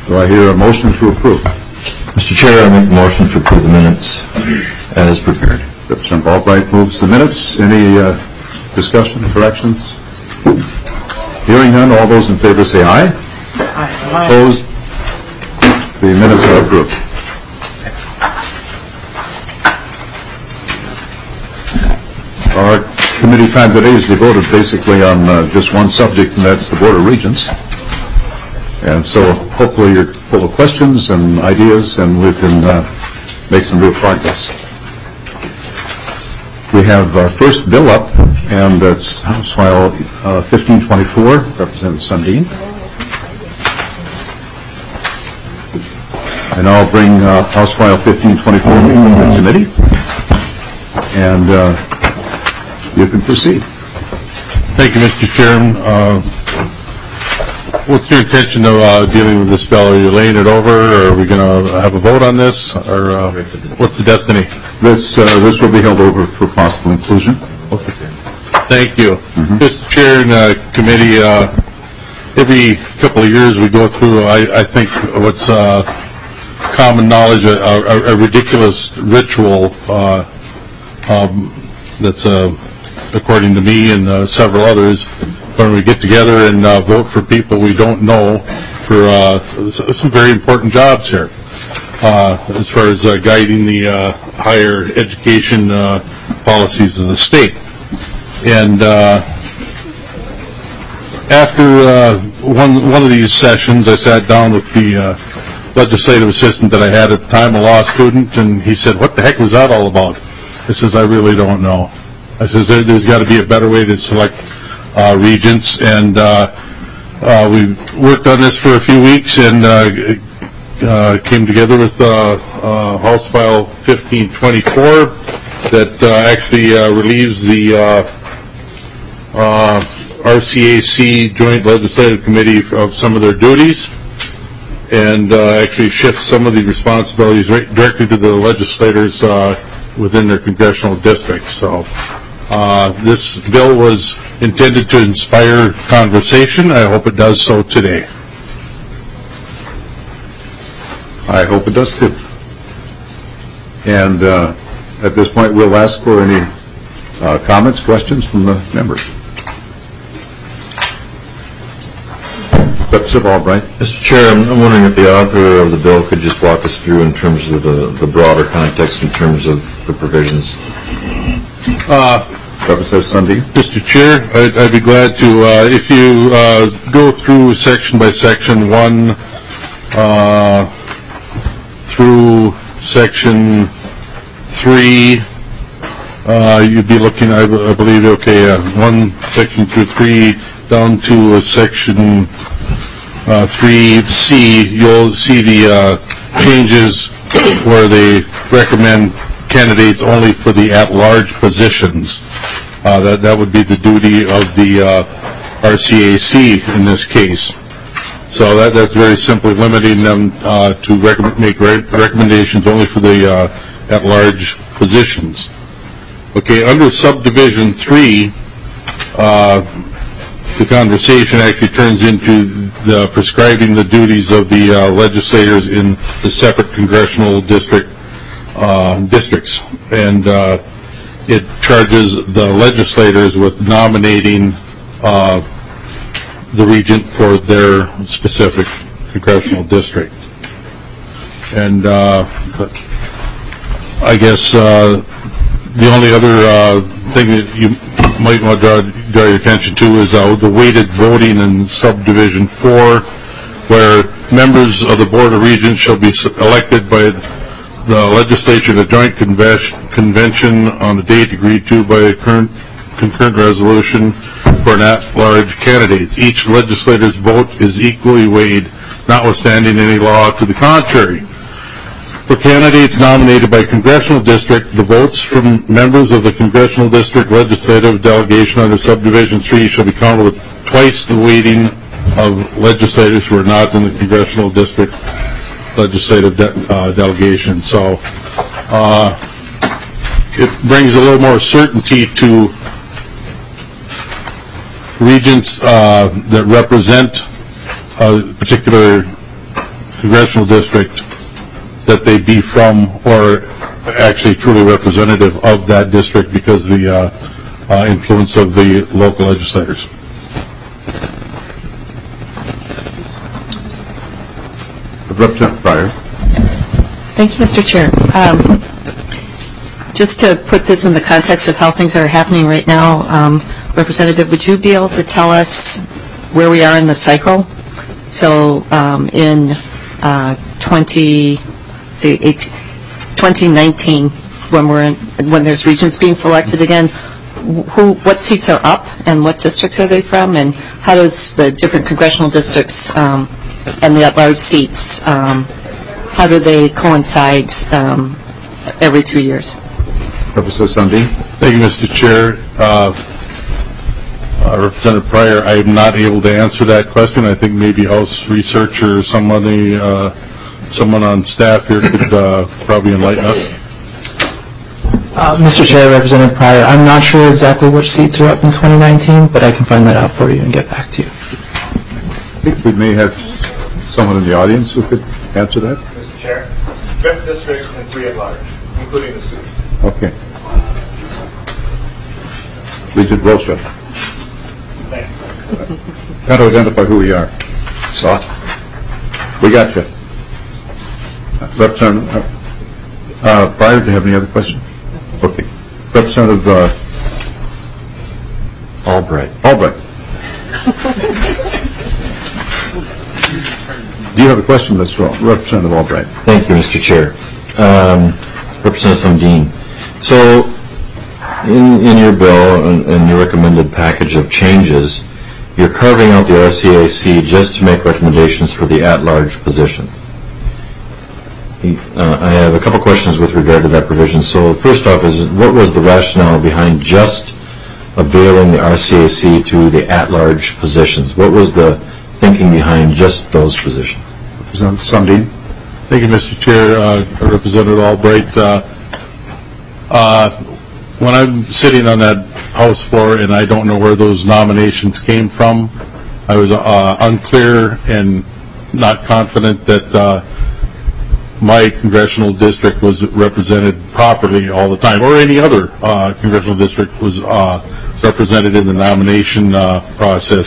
Do I hear a motion to approve? Mr. Chair, I make a motion to approve the minutes as prepared. Representative Albright moves the minutes. Any discussion, corrections? Hearing none, all those in favor say aye. Aye. Opposed? The minutes are approved. Our committee time today is devoted basically on just one subject, and that's the Board of Regents. And so hopefully you're full of questions and ideas, and we can make some real progress. We have our first bill up, and that's House File 1524, Representative Sundin. And I'll bring House File 1524 to the committee, and you can proceed. Thank you, Mr. Chairman. What's your intention of dealing with this bill? Are you laying it over, or are we going to have a vote on this, or what's the destiny? This will be held over for possible inclusion. Okay. Thank you. Mr. Chair and committee, every couple of years we go through, I think, what's common knowledge, a ridiculous ritual that's, according to me and several others, when we get together and vote for people we don't know for some very important jobs here, as far as guiding the higher education policies of the state. And after one of these sessions, I sat down with the legislative assistant that I had at the time, a law student, and he said, "What the heck was that all about?" I says, "I really don't know." I says, "There's got to be a better way to select regents," and we worked on this for a few weeks and came together with House File 1524 that actually relieves the RCAC Joint Legislative Committee of some of their duties and actually shifts some of the responsibilities directly to the legislators within their congressional districts. So this bill was intended to inspire conversation. I hope it does so today. I hope it does too. And at this point, we'll ask for any comments, questions from the members. Representative Albright. Mr. Chair, I'm wondering if the author of the bill could just walk us through in terms of the broader context in terms of the provisions. Representative Sundin. Mr. Chair, I'd be glad to. If you go through section by section 1 through section 3, you'd be looking, I believe, okay, 1 section through 3 down to section 3C, you'll see the changes where they recommend candidates only for the at-large positions. That would be the duty of the RCAC in this case. So that's very simply limiting them to make recommendations only for the at-large positions. Okay, under subdivision 3, the conversation actually turns into the prescribing the duties of the legislators in the separate congressional districts, and it charges the legislators with nominating the regent for their specific congressional district. And I guess the only other thing that you might want to draw your attention to is the weighted voting in subdivision 4, where members of the Board of Regents shall be elected by the legislature in a joint convention on a date agreed to by a concurrent resolution for an at-large candidates. Each legislator's vote is equally weighed, notwithstanding any law to the contrary. For candidates nominated by congressional district, the votes from members of the congressional district legislative delegation under subdivision 3 shall be counted with twice the weighting of legislators who are not in the congressional district legislative delegation. So it brings a little more certainty to regents that represent a particular congressional district, that they be from or actually truly representative of that district because of the influence of the local legislators. Representative Pryor. Thank you, Mr. Chair. Just to put this in the context of how things are happening right now, Representative, would you be able to tell us where we are in the cycle? So in 2019, when there's regions being selected again, what seats are up and what districts are they from, and how does the different congressional districts and the at-large seats, how do they coincide every 2 years? Representative Sundin. Thank you, Mr. Chair. Representative Pryor, I am not able to answer that question. I think maybe House researcher or someone on staff here could probably enlighten us. Mr. Chair, Representative Pryor, I'm not sure exactly which seats are up in 2019, but I can find that out for you and get back to you. I think we may have someone in the audience who could answer that. Mr. Chair, 5th District and 3 at large, including the students. Okay. Regent Rosha. Thank you. How to identify who we are. So, we got you. Representative Pryor, do you have any other questions? Okay. Representative Albright. Do you have a question, Representative Albright? Thank you, Mr. Chair. Representative Sundin. So, in your bill and your recommended package of changes, you're carving out the RCAC just to make recommendations for the at-large position. I have a couple questions with regard to that provision. So, first off, what was the rationale behind just availing the RCAC to the at-large positions? What was the thinking behind just those positions? Representative Sundin. Thank you, Mr. Chair. Representative Albright. When I'm sitting on that House floor and I don't know where those nominations came from, I was unclear and not confident that my congressional district was represented properly all the time, or any other congressional district was represented in the nomination process.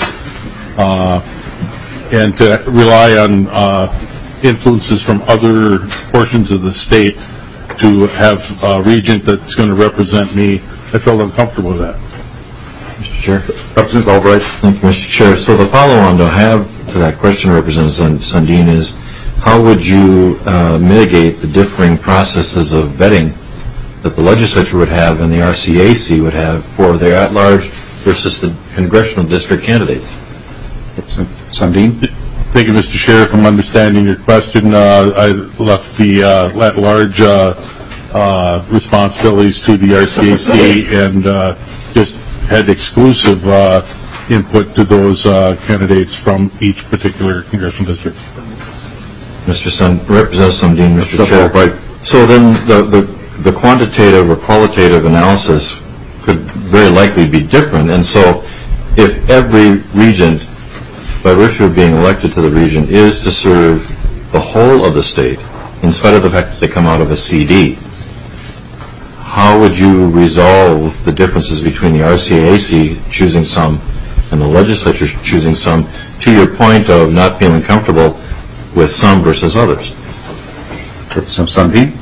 And to rely on influences from other portions of the state to have a regent that's going to represent me, I felt uncomfortable with that. Mr. Chair. Representative Albright. Thank you, Mr. Chair. So the follow-on to have to that question, Representative Sundin, is how would you mitigate the differing processes of vetting that the legislature would have and the RCAC would have for their at-large versus the congressional district candidates? Sundin. Thank you, Mr. Chair. From understanding your question, I left the at-large responsibilities to the RCAC and just had exclusive input to those candidates from each particular congressional district. Representative Sundin, Mr. Chair. Right. So then the quantitative or qualitative analysis could very likely be different. And so if every regent, by virtue of being elected to the region, is to serve the whole of the state, in spite of the fact that they come out of a CD, how would you resolve the differences between the RCAC choosing some and the legislature choosing some, to your point of not feeling comfortable with some versus others? Representative Sundin.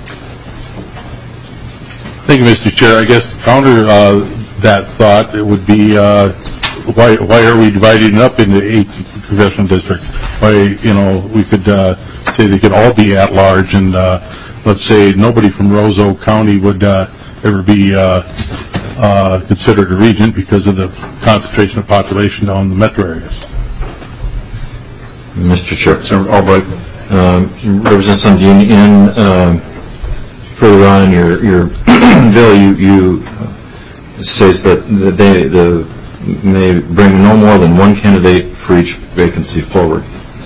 Thank you, Mr. Chair. I guess to counter that thought, it would be why are we dividing it up into 8 congressional districts? Why, we could say they could all be at large, and let's say nobody from Roseau County would ever be considered a regent because of the concentration of population down in the metro areas. Mr. Chair. Representative Albright. Representative Sundin, further on in your bill, you says that they may bring no more than one candidate for each vacancy forward.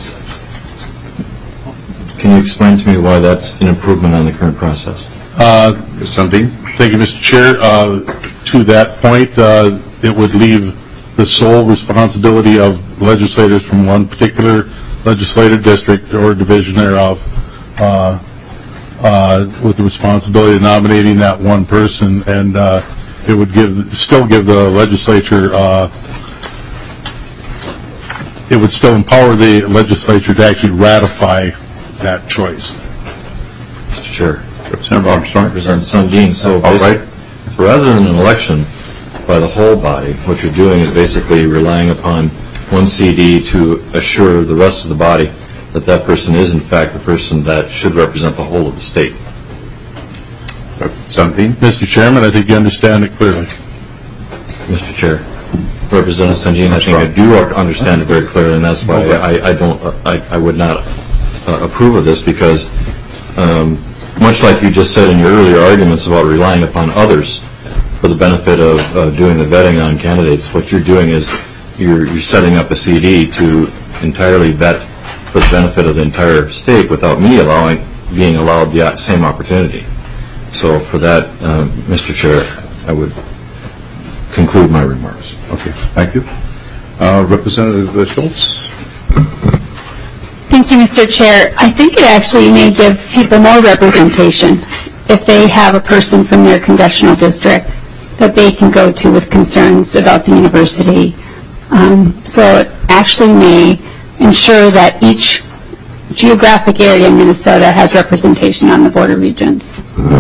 Can you explain to me why that's an improvement on the current process? Sundin. Thank you, Mr. Chair. To that point, it would leave the sole responsibility of legislators from one particular legislative district or division thereof with the responsibility of nominating that one person, and it would still give the legislature, it would still empower the legislature to actually ratify that choice. Mr. Chair. Representative Armstrong. Representative Sundin. So rather than an election by the whole body, what you're doing is basically relying upon one CD to assure the rest of the body that that person is in fact the person that should represent the whole of the state. Sundin. Mr. Chairman, I think you understand it clearly. Mr. Chair. Representative Sundin, I think I do understand it very clearly, and that's why I would not approve of this, because much like you just said in your earlier arguments about relying upon others for the benefit of doing the vetting on candidates, what you're doing is you're setting up a CD to entirely vet for the benefit of the entire state without me being allowed the same opportunity. So for that, Mr. Chair, I would conclude my remarks. Okay, thank you. Representative Schultz. Thank you, Mr. Chair. I think it actually may give people more representation if they have a person from their congressional district that they can go to with concerns about the university. So it actually may ensure that each geographic area in Minnesota has representation on the Board of Regents.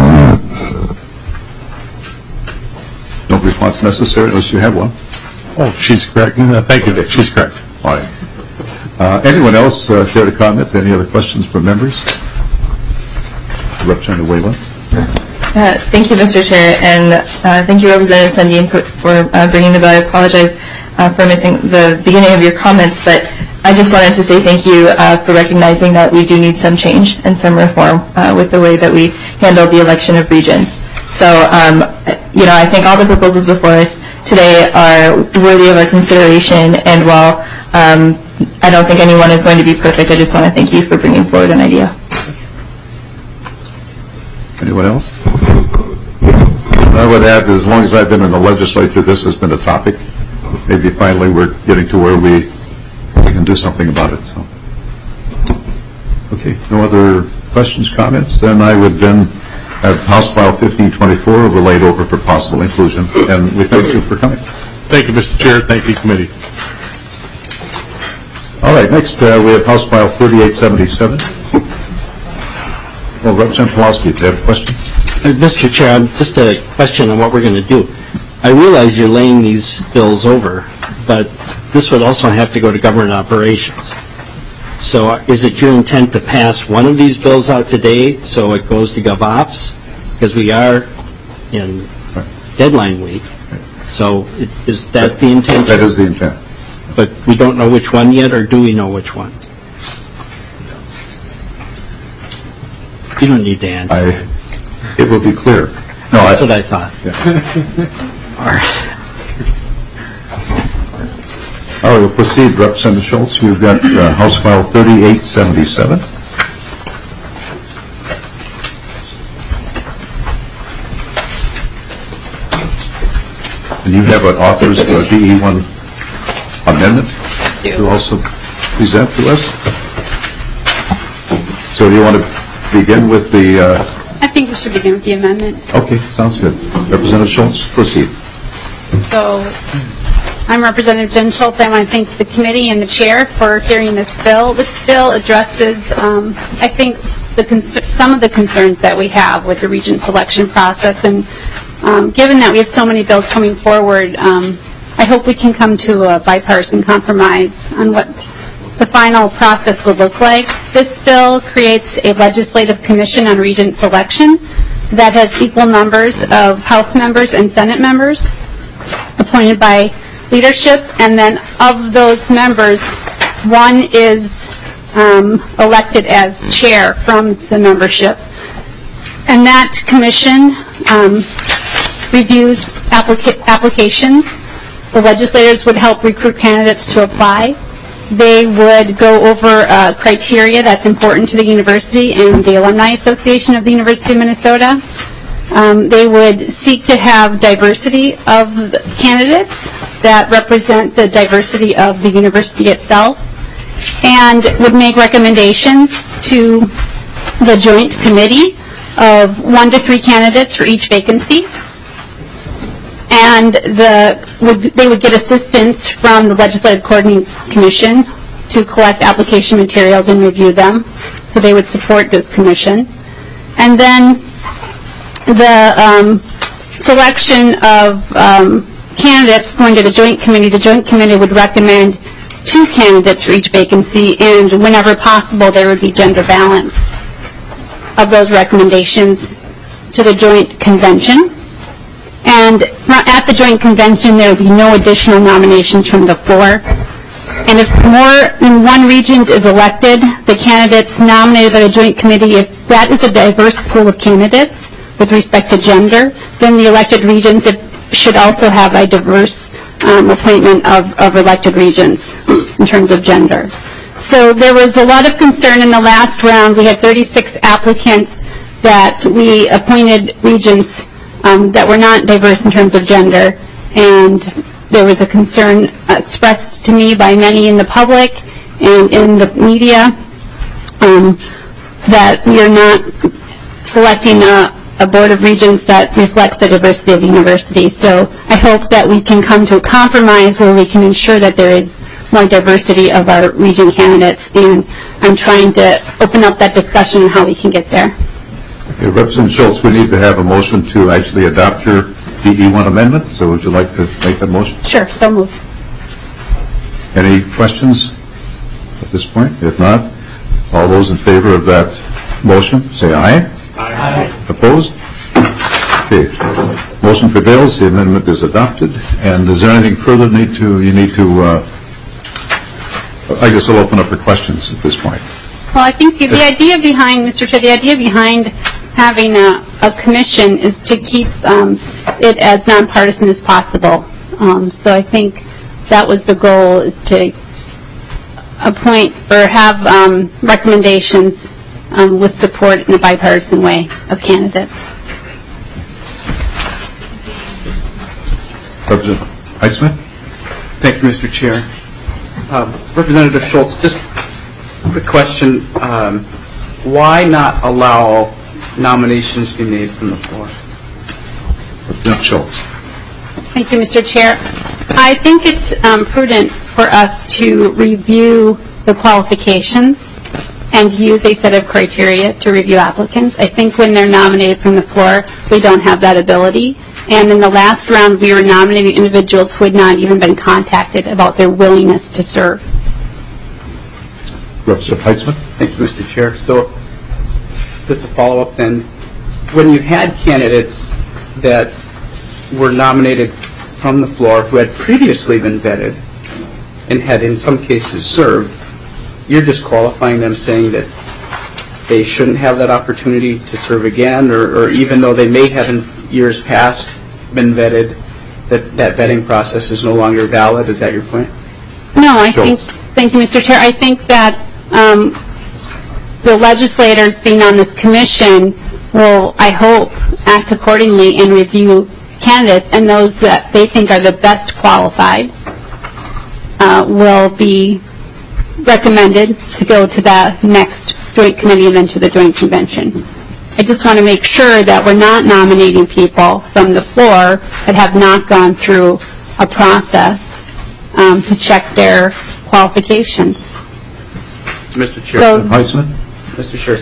No response necessary unless you have one. Oh, she's correct. Thank you. She's correct. All right. Anyone else care to comment? Any other questions from members? Representative Whalen. Thank you, Mr. Chair, and thank you, Representative Sundin, for bringing the bill. I apologize for missing the beginning of your comments, but I just wanted to say thank you for recognizing that we do need some change and some reform with the way that we handle the election of regents. So, I think all the proposals before us today are worthy of our consideration, and while I don't think anyone is going to be perfect, I just want to thank you for bringing forward an idea. Anyone else? I would add, as long as I've been in the legislature, this has been a topic. Maybe finally we're getting to where we can do something about it. So, okay, no other questions, comments? Then I would then have House File 1524 relayed over for possible inclusion. And we thank you for coming. Thank you, Mr. Chair. Thank you, committee. All right, next we have House File 3877. Well, Representative Pulaski, do you have a question? Mr. Chair, just a question on what we're going to do. I realize you're laying these bills over, but this would also have to go to government operations. So is it your intent to pass one of these bills out today so it goes to GovOps? Because we are in deadline week. So is that the intent? That is the intent. But we don't know which one yet, or do we know which one? You don't need to answer. It will be clear. No, that's what I thought. Yeah. All right. All right, we'll proceed. Representative Schultz, you've got House File 3877. And you have an author's DE1 amendment to also present to us. So do you want to begin with the... I think we should begin with the amendment. Okay, sounds good. Representative Schultz, proceed. So I'm Representative Jen Schultz. I want to thank the committee and the chair for hearing this bill. This bill addresses, I think, some of the concerns that we have with the regent selection process. And given that we have so many bills coming forward, I hope we can come to a bipartisan compromise on what the final process will look like. This bill creates a legislative commission on regent selection that has equal numbers of House members and Senate members appointed by leadership, and then of those members, one is elected as chair from the membership. And that commission reviews applications. The legislators would help recruit candidates to apply. They would go over criteria that's important to the university and the Alumni Association of the University of Minnesota. They would seek to have diversity of the candidates that represent the diversity of the university itself. and would make recommendations to the joint committee of 1 to 3 candidates for each vacancy. And they would get assistance from the Legislative Coordinating Commission to collect application materials and review them. So they would support this commission. And then the selection of candidates going to the joint committee would recommend 2 candidates for each vacancy, and whenever possible there would be gender balance of those recommendations to the joint convention. And at the joint convention there would be no additional nominations from the floor. And if more than one regent is elected, the candidates nominated by the joint committee, if that is a diverse pool of candidates with respect to gender, then the elected regents should also have a diverse appointment of elected regents in terms of gender. So there was a lot of concern in the last round. We had 36 applicants that we appointed regents that were not diverse in terms of gender, and there was a concern expressed to me by many in the public and in the media that we are not selecting a board of regents that reflects the diversity of the university. So I hope that we can come to a compromise where we can ensure that there is more diversity of our regent candidates, and I'm trying to open up that discussion on how we can get there. Okay, Representative Schultz, we need to have a motion to actually adopt your DE1 amendment, so would you like to make that motion? Sure, so moved. Any questions at this point? If not, all those in favor of that motion, say aye. Aye. Opposed? Okay. Motion prevails. The amendment is adopted. And is there anything further you need to I guess I'll open up for questions at this point. Well, I think the idea behind, Mr. Chair, the idea behind having a commission is to keep it as nonpartisan as possible. So I think that was the goal, is to appoint or have recommendations with support in a bipartisan way of candidates. Representative Heitzman? Thank you, Mr. Chair. Representative Schultz, just a quick question. Why not allow nominations to be made from the floor? Representative Schultz. Thank you, Mr. Chair. I think it's prudent for us to review the qualifications and use a set of criteria to review applicants. I think when they're nominated from the floor, we don't have that ability. And in the last round, we were nominating individuals who had not even been contacted about their willingness to serve. Representative Heitzman? Thank you, Mr. Chair. So just to follow up then, when you had candidates that were nominated from the floor who had previously been vetted and had in some cases served, you're disqualifying them, saying that they shouldn't have that opportunity to serve again, or even though they may have in years past been vetted, that vetting process is no longer valid? Is that your point? No, I think, thank you, Mr. Chair. I think that the legislators being on this commission will, I hope, act accordingly and review candidates, and those that they think are the best qualified will be recommended to go to the next joint committee and then to the joint convention. I just want to make sure that we're not nominating people from the floor that have not gone through a process to check their qualifications. Mr. Chair. So, Heitzman? Mr. Chair,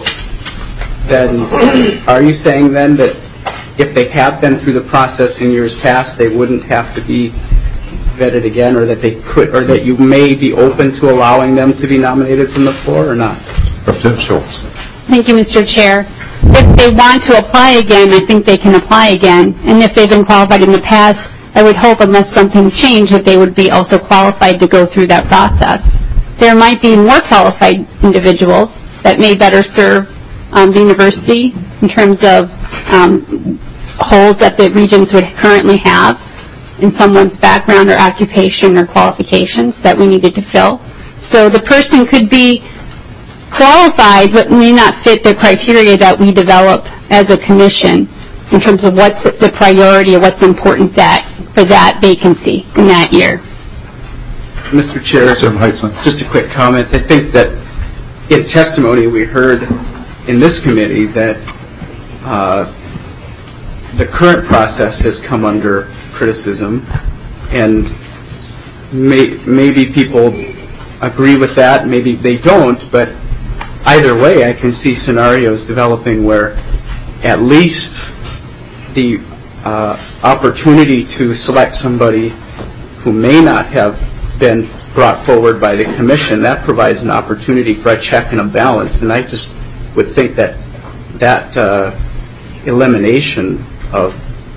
then are you saying then that if they have been through the process in years past, they wouldn't have to be vetted again, or that they could, or that you may be open to allowing them to be nominated from the floor, or not? Representative Schultz. thank you, Mr. Chair. If they want to apply again, I think they can apply again. And if they've been qualified in the past, I would hope, unless something changed, that they would be also qualified to go through that process. There might be more qualified individuals that may better serve the university in terms of holes that the regents would currently have in someone's background or occupation or qualifications that we needed to fill. So the person could be qualified but may not fit the criteria that we develop as a commission in terms of what's the priority or what's important for that vacancy in that year. Mr. Chair, just a quick comment. I think that in testimony we heard in this committee that the current process has come under criticism, and maybe people agree with that, maybe they don't, but either way I can see scenarios developing where at least the opportunity to select somebody who may not have been brought forward by the commission, that provides an opportunity for a check and a balance. And I just would think that elimination of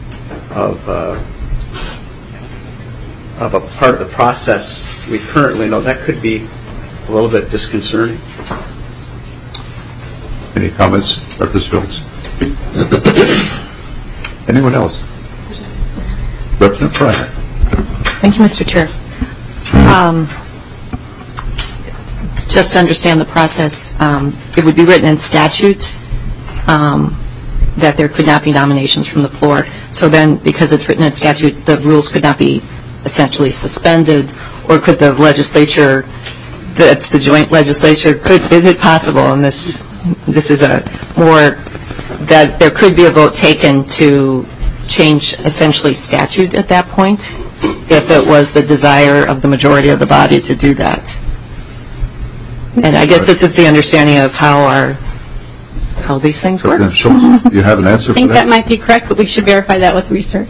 a part of the process we currently know, that could be a little bit disconcerting. Any comments, Representative Schultz? Anyone else? Representative Pryor. Thank you, Mr. Chair. Just to understand the process, it would be written in statute that there could not be nominations from the floor. So then, because it's written in statute, the rules could not be essentially suspended, or could the legislature, that's the joint legislature, is it possible, and this is a more, that there could be a vote taken to change essentially statute at that point, if it was the desire of the majority of the body to do that. And I guess this is the understanding of how these things work. Representative Schultz, you have an answer for that? I think that might be correct, but we should verify that with research.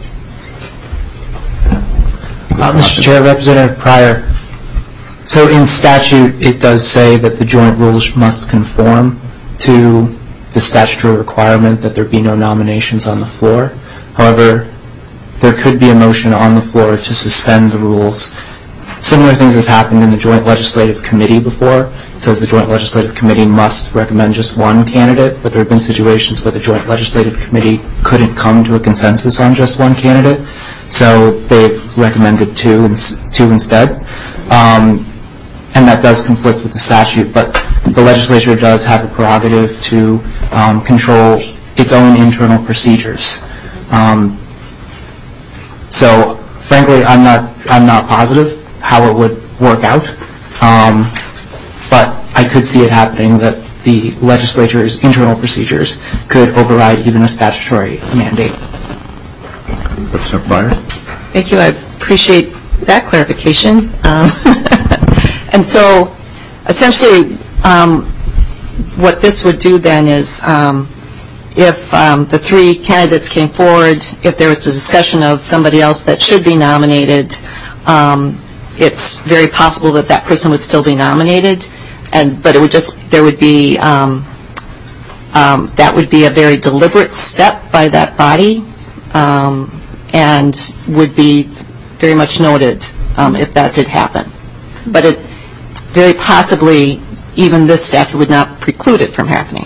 Mr. Chair, Representative Pryor, so in statute it does say that the joint rules must conform to the statutory requirement that there be no nominations on the floor. However, there could be a motion on the floor to suspend the rules. Similar things have happened in the Joint Legislative Committee before. It says the Joint Legislative Committee must recommend just one candidate, but there have been situations where the Joint Legislative Committee couldn't come to a consensus on just one candidate, so they've recommended two instead. And that does conflict with the statute, but the legislature does have a prerogative to control its own internal procedures. So, frankly, I'm not positive how it would work out, but I could see it happening that the legislature's internal procedures could override even a statutory mandate. Representative Pryor? Thank you. I appreciate that clarification. And so, essentially, what this would do then is, if the three candidates came forward, if there was a discussion of somebody else that should be nominated, it's very possible that that person would still be nominated, but it would there would be that would be a very deliberate step by that body, and would be very much noted if that did happen. But it very possibly, even this statute would not preclude it from happening.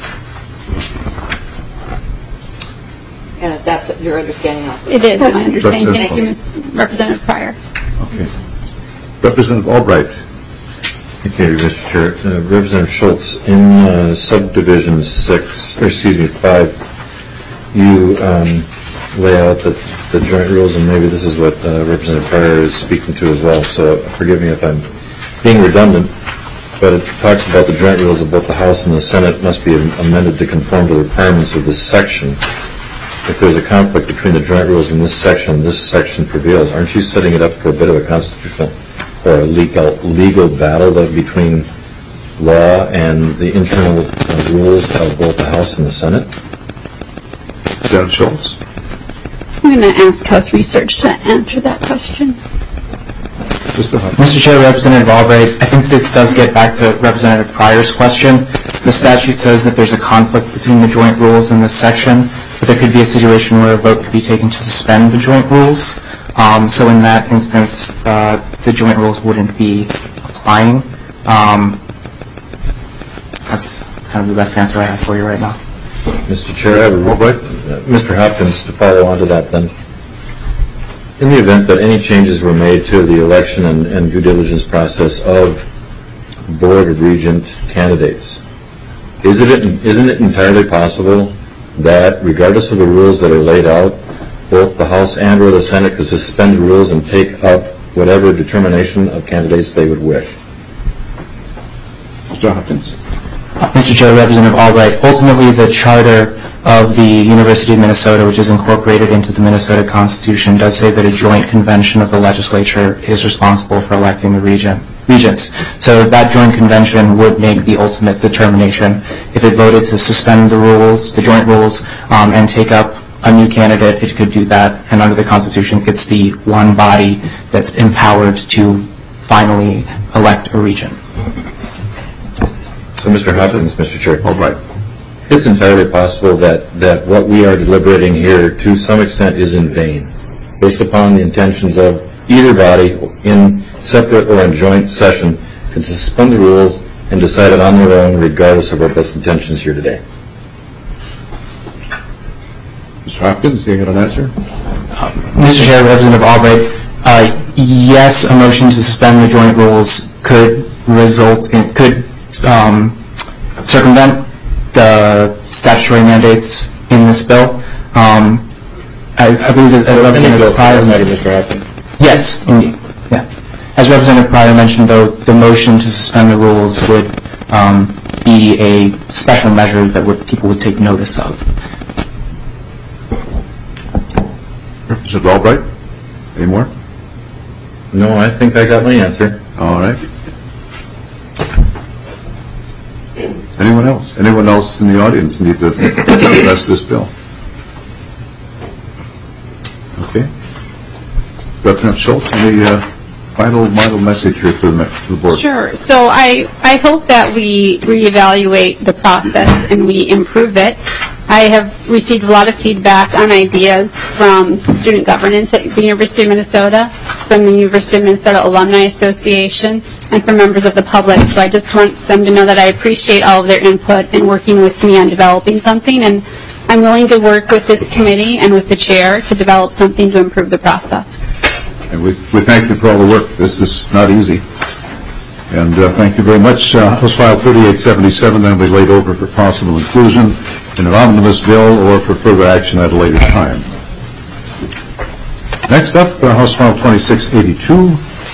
And if that's your understanding also. It is my understanding. Thank you, Representative Pryor. Okay. Representative Albright. Thank you, Mr. Chair. Representative Schultz, in subdivision 5, you lay out the joint rules, and maybe this is what Representative Pryor is speaking to as well, so forgive me if I'm being redundant, but it talks about the joint rules of both the House and the Senate must be amended to conform to the requirements of this section. If there's a conflict between the joint rules and this section prevails, aren't you setting it up for a bit of a constitutional or a legal battle between law and the internal rules of both the House and the Senate? Representative Schultz? I'm going to ask House Research to answer that question. Mr. Chair, Representative Albright, I think this does get back to Representative Pryor's question. The statute says that there's a conflict between the joint rules and this section, but there could be a situation where a vote could be taken to suspend the joint rules. So in that instance, the joint rules wouldn't be applying. That's kind of the best answer I have for you right now. Mr. Chair, I have Mr. Hopkins to follow on to that then. In the event that any changes were made to the election and due diligence process of Board of Regent candidates, isn't it entirely possible that, regardless of the rules that are laid out, both the House and or the Senate could suspend the rules and take up whatever determination of candidates they would wish. Mr. Hopkins. Mr. Chair, Representative Albright, ultimately the charter of the University of Minnesota, which is incorporated into the Minnesota Constitution, does say that a joint convention of the legislature is responsible for electing the regents. So that joint convention would make the ultimate determination. If it voted to suspend the rules, the joint rules, and take up a new candidate, it could do that. And under the Constitution, it's the one body that's empowered to finally elect a regent. So, Mr. Hopkins, Mr. Chair. All right. It's entirely possible that what we are deliberating here to some extent is in vain, based upon the intentions of either body in separate or in joint session can suspend the rules and decide it on their own regardless of our best intentions here today. Mr. Hopkins, do you have an answer? Mr. Chair, Representative Albright, yes, a motion to suspend the joint rules could circumvent the statutory mandates in this bill. I believe that Representative Pryor... Mr. Hopkins. Yes, indeed. Yeah. As Representative Pryor mentioned, though, the motion to suspend the rules would be a special measure that people would take notice of. Representative Albright, any more? No, I think I got my answer. All right. Anyone else? Anyone else in the audience need to address this bill? Okay. Representative Schultz, any final message here to the board? Sure. So I hope that we reevaluate the process and we improve it. I have received a lot of feedback on ideas from student governance at the University of Minnesota, from the University of Minnesota Alumni Association, and from members of the public. So I just want them to know that I appreciate all of their input in working with me on developing something, and I'm willing to work with this committee and with the chair to develop something to improve the process. And we thank you for all the work. This is not easy. And thank you very much. House File 3877 then will be laid over for possible inclusion in an omnibus bill or for further action at a later time. Next up, House File 2682.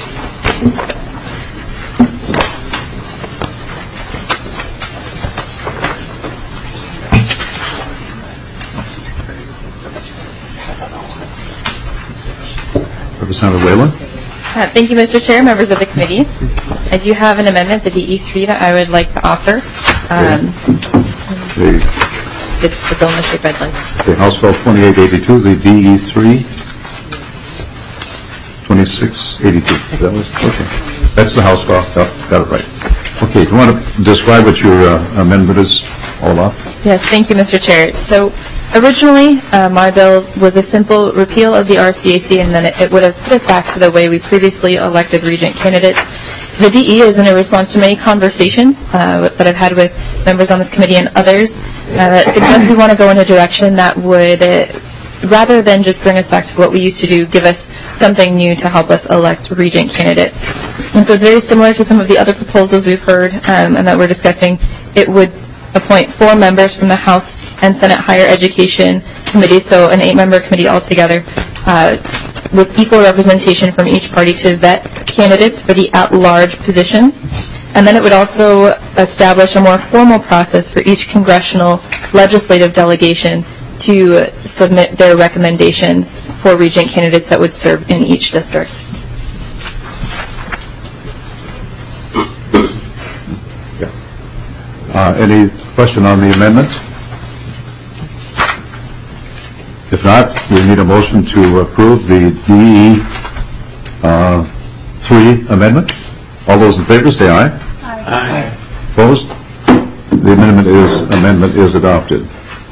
Representative Whalen. Thank you, Mr. Chair, members of the committee. I do have an amendment, the DE3, that I would like to offer. It's the bill in the shape I'd like. Okay, House Bill 2882, the DE3, 2682. Okay. That's the House Bill. Oh, got it right. Okay, do you want to describe what your amendment is all about? Yes, thank you, Mr. Chair. So originally, my bill was a simple repeal of the RCAC, and then it would have put us back to the way we previously elected regent candidates. The DE is in a response to many conversations that I've had with members on this committee and others that suggest we want to go in a direction that would, rather than just bring us back to what we used to do, give us something new to help us elect regent candidates. And so it's very similar to some of the other proposals we've heard and that we're discussing. It would appoint 4 members from the House and Senate Higher Education Committees, so an 8-member committee altogether, with equal representation from each party to vet candidates for the at-large positions. And then it would also establish a more formal process for each congressional legislative delegation to submit their recommendations for regent candidates that would serve in each district. Any question on the amendment? If not, we need a motion to approve the DE3 amendment. All those in favor say aye. Aye. Opposed? The amendment is adopted.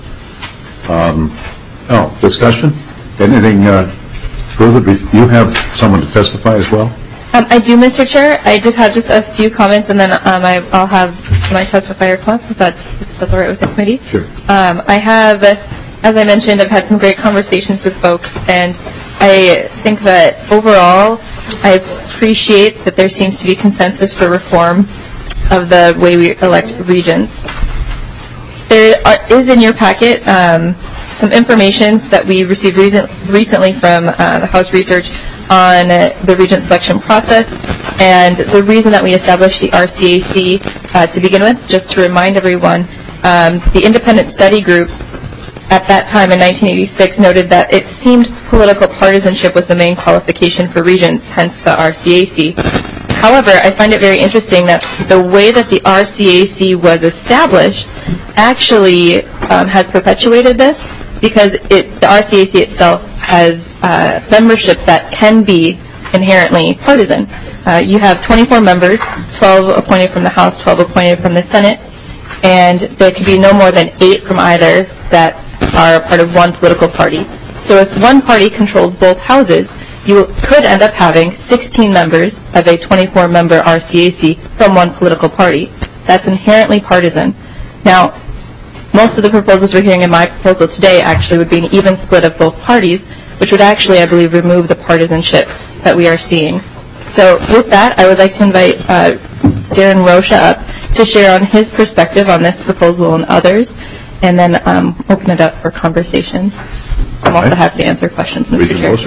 Discussion? Anything further? You have someone to testify as well? I do, Mr. Chair. I did have just a few comments, and then I'll have my testifier come up, if that's all right with the committee. Sure. I have, as I mentioned, I've had some great conversations with folks, and I think that overall I appreciate that there seems to be consensus for reform of the way we elect regents. There is in your packet some information that we received recently from the House Research on the regent selection process and the reason that we established the RCAC to begin with. Just to remind everyone, the independent study group at that time in 1986 noted that it seemed political partisanship was the main qualification for regents, hence the RCAC. However, I find it very interesting that the way that the RCAC was established actually has perpetuated this, because the RCAC itself has membership that can be inherently partisan. You have 24 members, 12 appointed from the House, 12 appointed from the Senate, and there can be no more than 8 from either that are part of one political party. So if one party controls both houses, you could end up having 16 members of a 24-member RCAC from one political party. That's inherently partisan. Now, most of the proposals we're hearing in my proposal today actually would be an even split of both parties, which would actually, I believe, remove the partisanship that we are seeing. So with that, I would like to invite Darren Rocha up to share on his perspective on this proposal and others, and then open it up for conversation. I'm also happy to answer questions, Mr. Chair. Rocha.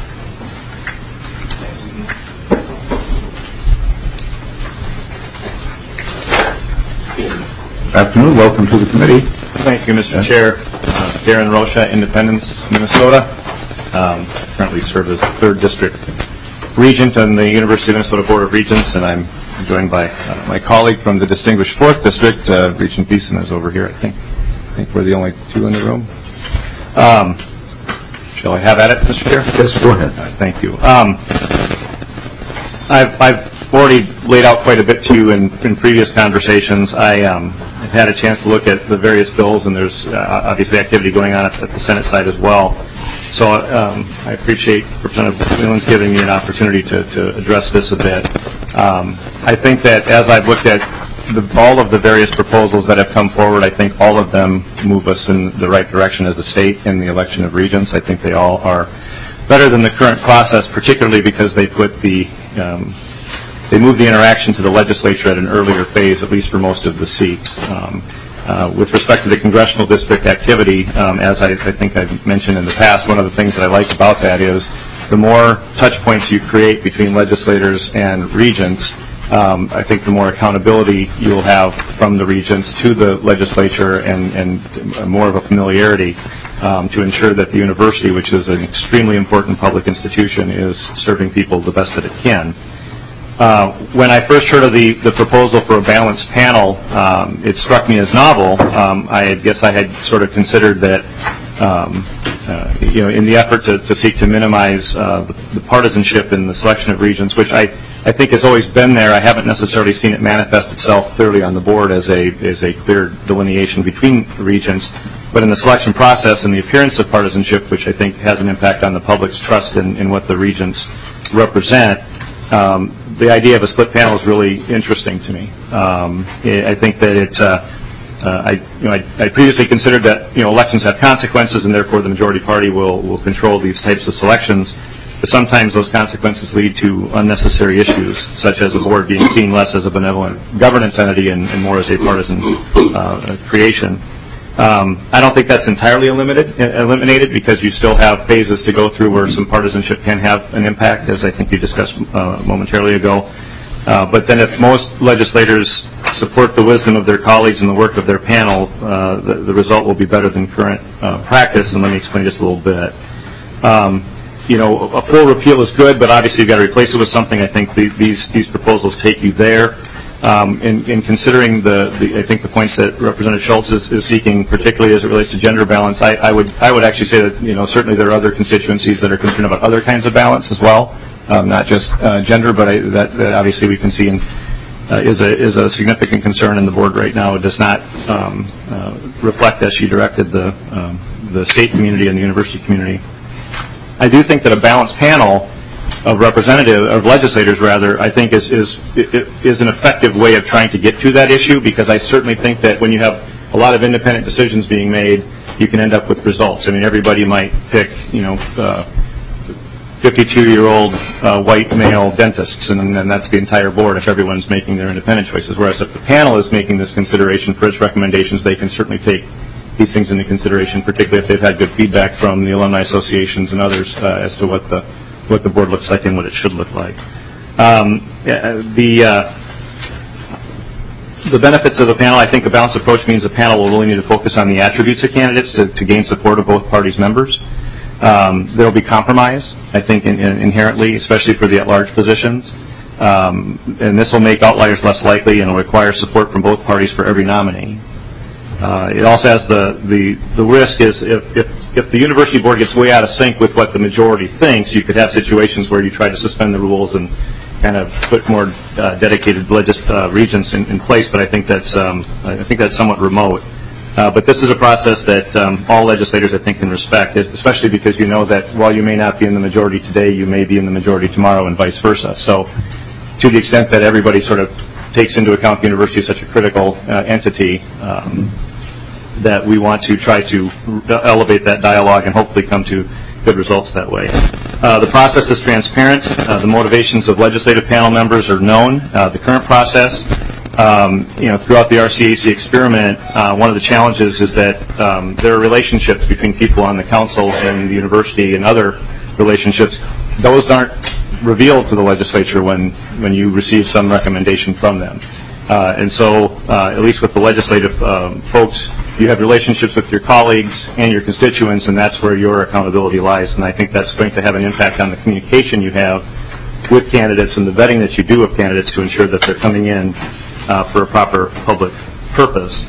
Afternoon. Welcome to the committee. Thank you, Mr. Chair. Darren Rocha, Independence, Minnesota. Currently serve as the 3rd District Regent on the University of Minnesota Board of Regents, and I'm joined by my colleague from the distinguished 4th District, Regent Beeson is over here, I think. I think we're the only 2 in the room. Shall I have at it, Mr. Chair? Yes, go ahead. Thank you. I've already laid out quite a bit to you in previous conversations. I've had a chance to look at the various bills, and there's obviously activity going on at the Senate side as well. So I appreciate Representative Whelan's giving me an opportunity to address this a bit. I think that as I've looked at all of the various proposals that have come forward, I think all of them move us in the right direction as a state in the election of regents. I think they all are better than the current process, particularly because they put they move the interaction to the legislature at an earlier phase, at least for most of the seats. With respect to the congressional district activity, as I think I've mentioned in the past, one of the things that I like about that is the more touch points you create between legislators and regents, I think the more accountability you'll have from the regents to the legislature and more of a familiarity to ensure that the university, which is an extremely important public institution, is serving people the best that it can. When I first heard of the proposal for a balanced panel, it struck me as novel. I guess I had sort of considered that, in the effort to seek to minimize the partisanship in the selection of regents, which I think has always been there. I haven't necessarily seen it manifest itself clearly on the board as a clear delineation between regents. But in the selection process and the appearance of partisanship, which I think has an impact on the public's trust in what the regents represent, the idea of a split panel is really interesting to me. I think that it's. I previously considered that elections have consequences, and therefore the majority party will control these types of selections. But sometimes those consequences lead to unnecessary issues, such as the board being seen less as a benevolent governance entity and more as a partisan creation. I don't think that's entirely eliminated because you still have phases to go through where some partisanship can have an impact, as I think you discussed momentarily ago. But then if most legislators support the wisdom of their colleagues and the work of their panel, the result will be better than current practice, and let me explain just a little bit. A full repeal is good, but obviously you've got to replace it with something. I think these proposals take you there. In considering I think the points that Representative Schultz is seeking, particularly as it relates to gender balance, I would actually say that certainly there are other constituencies that are concerned about other kinds of balance as well, not just gender, but that obviously we can see is a significant concern in the board right now. It does not reflect as she directed the state community and the university community. I do think that a balanced panel of legislators, I think is an effective way of trying to get to that issue, because I certainly think that when you have a lot of independent decisions being made, you can end up with results. I mean, everybody might pick, 52-year-old white male dentists, and that's the entire board if everyone's making their independent choices. Whereas if the panel is making this consideration for its recommendations, they can certainly take these things into consideration, particularly if they've had good feedback from the alumni associations and others as to what the what the board looks like and what it should look like. The benefits of the panel, I think a balanced approach means the panel will really need to focus on the attributes of candidates to gain support of both parties' members. There will be compromise, I think, inherently, especially for the at-large positions. And this will make outliers less likely and will require support from both parties for every nominee. It also has the risk is if the university board gets way out of sync with what the majority thinks, you could have situations where you try to suspend the rules and kind of put more dedicated regents in place. But I think that's somewhat remote. But this is a process that all legislators, I think, can respect, especially because you know that while you may not be in the majority today, you may be in the majority tomorrow and vice versa. So to the extent that everybody sort of takes into account the university as such a critical entity, that we want to try to elevate that dialogue and hopefully come to good results that way. The process is transparent. The motivations of legislative panel members are known. The current process, throughout the RCAC experiment, one of the challenges is that there are relationships between people on the council and the university and other relationships. Those aren't revealed to the legislature when you receive some recommendation from them. And so, at least with the legislative folks, you have relationships with your colleagues and your constituents, and that's where your accountability lies. And I think that's going to have an impact on the communication you have with candidates and the vetting that you do of candidates to ensure that they're coming in for a proper public purpose.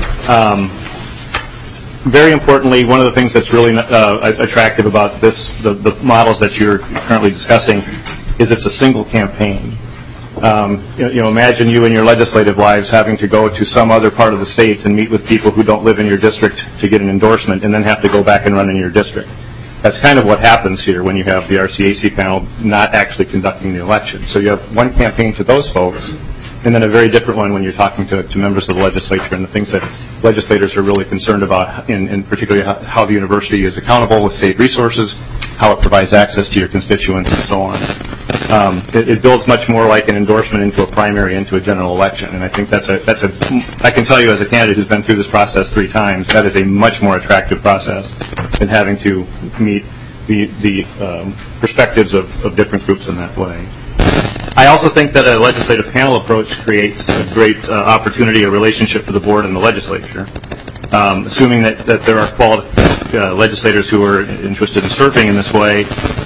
Very importantly, one of the things that's really attractive about the models that you're currently discussing, is it's a single campaign. Imagine you in your legislative lives having to go to some other part of the state and meet with people who don't live in your district to get an endorsement, and then have to go back and run in your district. That's kind of what happens here when you have the RCAC panel not actually conducting the election. So you have one campaign to those folks, and then a very different one when you're talking to members of the legislature and the things that legislators are really concerned about, in particularly how the university is accountable with state resources, how it provides access to your constituents, and so on. It builds much more like an endorsement into a primary, into a general election, and I think I can tell you as a candidate who's been through this process 3 times, that is a much more attractive process than having to meet the perspectives of different groups in that way. I also think that a legislative panel approach creates a great opportunity, a relationship for the board and the legislature. Assuming that there are qualified legislators who are interested in serving in this way,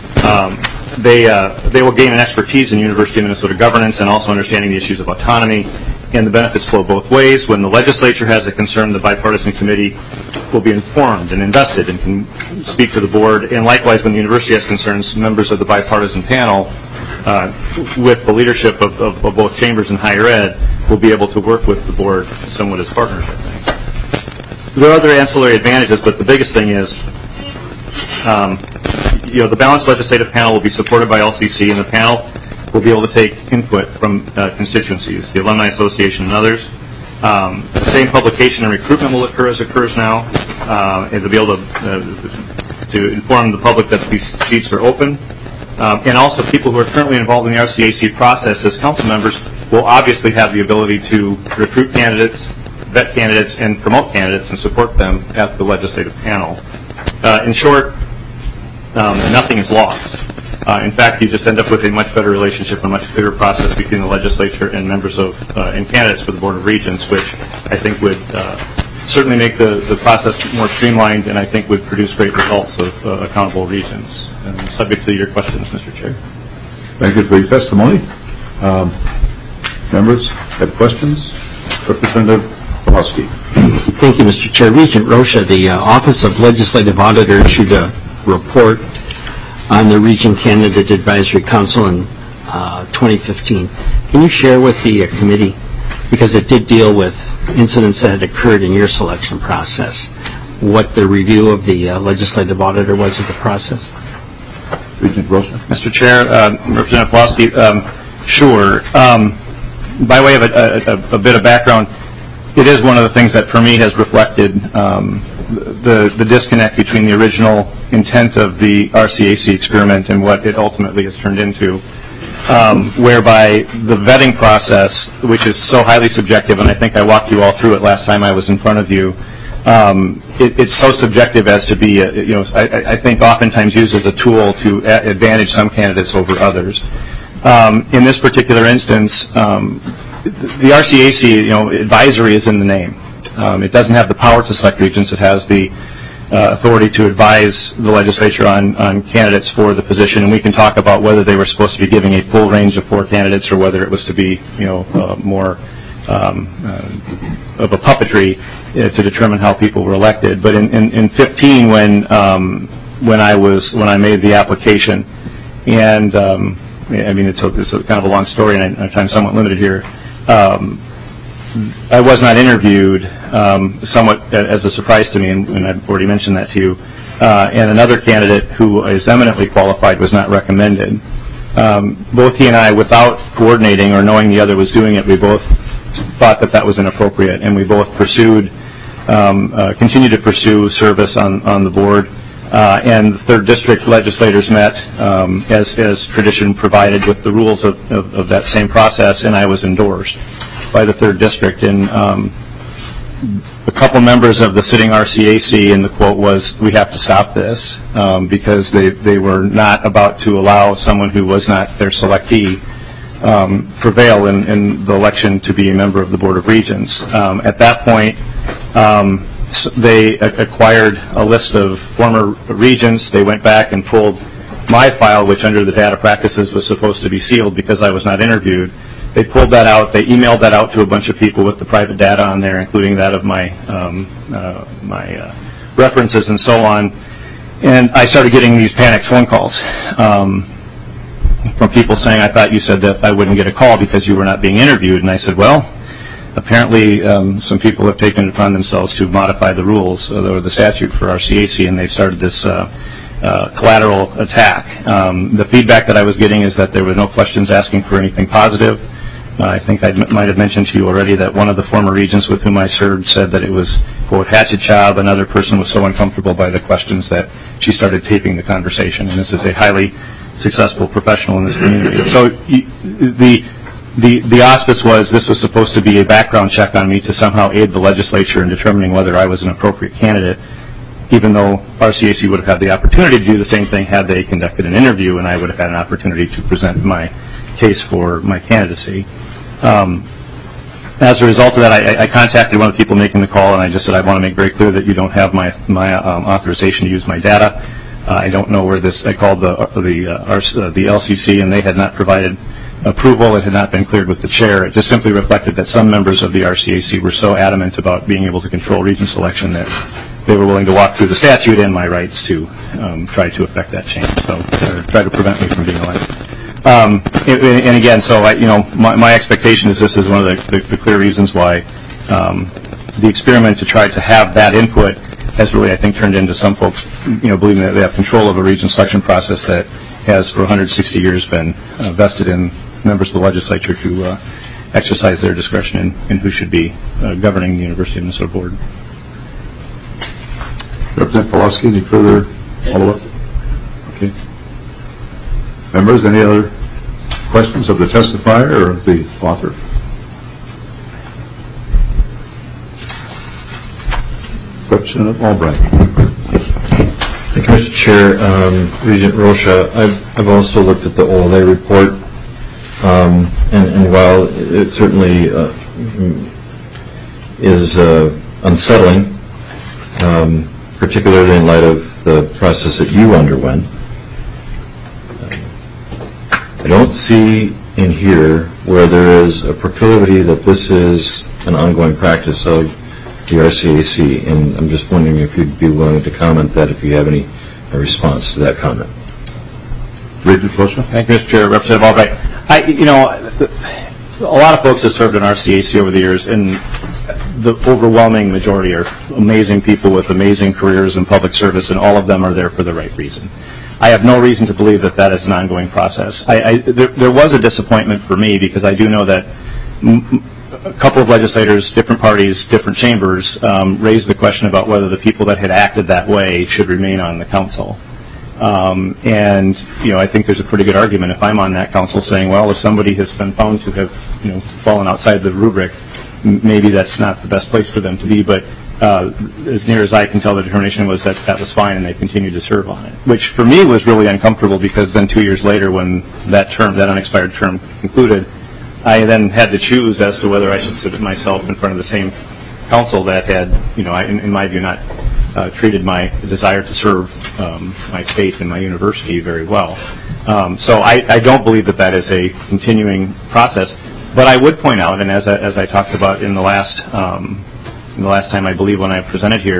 they will gain an expertise in University of Minnesota governance and also understanding the issues of autonomy, and the benefits flow both ways. When the legislature has a concern, the bipartisan committee will be informed and invested and can speak to the board, and likewise when the university has concerns, members of the bipartisan panel with the leadership of both chambers and higher ed will be able to work with the board somewhat as partners, I think. There are other ancillary advantages, but the biggest thing is the balanced legislative panel will be supported by LCC, and the panel will be able to take input from constituencies, the Alumni Association and others. The same publication and recruitment will occur as occurs now, and they'll be able to inform the public that these seats are open. And also people who are currently involved in the RCAC process as council members will obviously have the ability to recruit candidates, vet candidates, and promote candidates and support them at the legislative panel. In short, nothing is lost. In fact, you just end up with a much better relationship and a much clearer process between the legislature and members of and candidates for the Board of Regents, which I think would certainly make the process more streamlined, and I think would produce great results of accountable regents. Subject to your questions, Mr. Chair. Thank you for your testimony. Members have questions? Representative Pawlowski. Thank you, Mr. Chair. Regent Rocha, the Office of Legislative Auditor issued a report on the Regent Candidate Advisory Council in 2015. Can you share with the committee, because it did deal with incidents that had occurred in your selection process, what the review of the legislative auditor was of the process? Regent Rocha. Mr. Chair, Representative Pawlowski, sure. By way of a bit of background, it is one of the things that for me has reflected the disconnect between the original intent of the RCAC experiment and what it ultimately has turned into, whereby the vetting process, which is so highly subjective, and I think I walked you all through it last time I was in front of you, it's so subjective as to be, I think oftentimes used as a tool to advantage some candidates over others. In this particular instance, the RCAC, advisory is in the name. It doesn't have the power to select regents. It has the authority to advise the legislature on candidates for the position, and we can talk about whether they were supposed to be giving a full range of 4 candidates or whether it was to be, more of a puppetry to determine how people were elected. But in 15, when I made the application, and it's a kind of a long story, and our time's somewhat limited here. I was not interviewed, somewhat as a surprise to me, and I've already mentioned that to you. And another candidate who is eminently qualified was not recommended. Both he and I, without coordinating or knowing the other was doing it, we both thought that was inappropriate, and we both continued to pursue service on the board. And the 3rd District legislators met, as tradition provided, with the rules of that same process, and I was endorsed by the 3rd District. And a couple members of the sitting RCAC, and the quote was, "We have to stop this," because they were not about to allow someone who was not their selectee prevail in the election to be a member of the Board of Regents. At that point, they acquired a list of former regents. They went back and pulled my file, which under the data practices was supposed to be sealed because I was not interviewed. They pulled that out. They emailed that out to a bunch of people with the private data on there, including that of my references and so on. And I started getting these panicked phone calls from people saying, "I thought you said that I wouldn't get a call because you were not being interviewed." And I said, "Well, apparently some people have taken it upon themselves to modify the rules or the statute for RCAC, and they've started this collateral attack." The feedback that I was getting is that there were no questions asking for anything positive. I think I might have mentioned to you already that one of the former regents with whom I served said that it was, quote, hatchet job. Another person was so uncomfortable by the questions that she started taping the conversation. And this is a highly successful professional in this community. So the auspice was this was supposed to be a background check on me to somehow aid the legislature in determining whether I was an appropriate candidate, even though RCAC would have had the opportunity to do the same thing had they conducted an interview, and I would have had an opportunity to present my case for my candidacy. As a result of that, I contacted one of the people making the call, and I just said, I want to make very clear that you don't have my authorization to use my data. I don't know where this. I called the LCC, and they had not provided approval. It had not been cleared with the chair. It just simply reflected that some members of the RCAC were so adamant about being able to control regent selection that they were willing to walk through the statute and my rights to try to affect that change, so try to prevent me from being elected. And again, so my expectation is this is one of the clear reasons why the experiment to try to have that input has really, I think, turned into some folks, believing that they have control of a regent selection process that has for 160 years been vested in members of the legislature to exercise their discretion in who should be governing the University of Minnesota Board. Representative Pawlowski, any further follow-up? Okay. Members, any other questions of the testifier or of the author? Representative Albright. Thank you, Mr. Chair. Regent Rocha, I've also looked at the OLA report, and while it certainly is unsettling, particularly in light of the process that you underwent, I don't see in here where there is a proclivity that this is an ongoing practice of the RCAC, and I'm just wondering if you'd be willing to comment that if you have any response to that comment. Regent Rocha. Thank you, Mr. Chair. Representative Albright. A lot of folks have served in RCAC over the years, and the overwhelming majority are amazing people with amazing careers in public service, and all of them are there for the right reason. I have no reason to believe that that is an ongoing process. There was a disappointment for me because I do know that a couple of legislators, different parties, different chambers, raised the question about whether the people that had acted that way should remain on the council. And I think there's a pretty good argument if I'm on that council saying, well, if somebody has been found to have fallen outside the rubric, maybe that's not the best place for them to be, but as near as I can tell, the determination was that that was fine, and they continued to serve on it, which for me was really uncomfortable, because then 2 years later, when that unexpired term concluded, I then had to choose as to whether I should sit myself in front of the same council that had, in my view, not treated my desire to serve my state and my university very well. So I don't believe that is a continuing process. But I would point out, and as I talked about in the last time I believe when I presented here,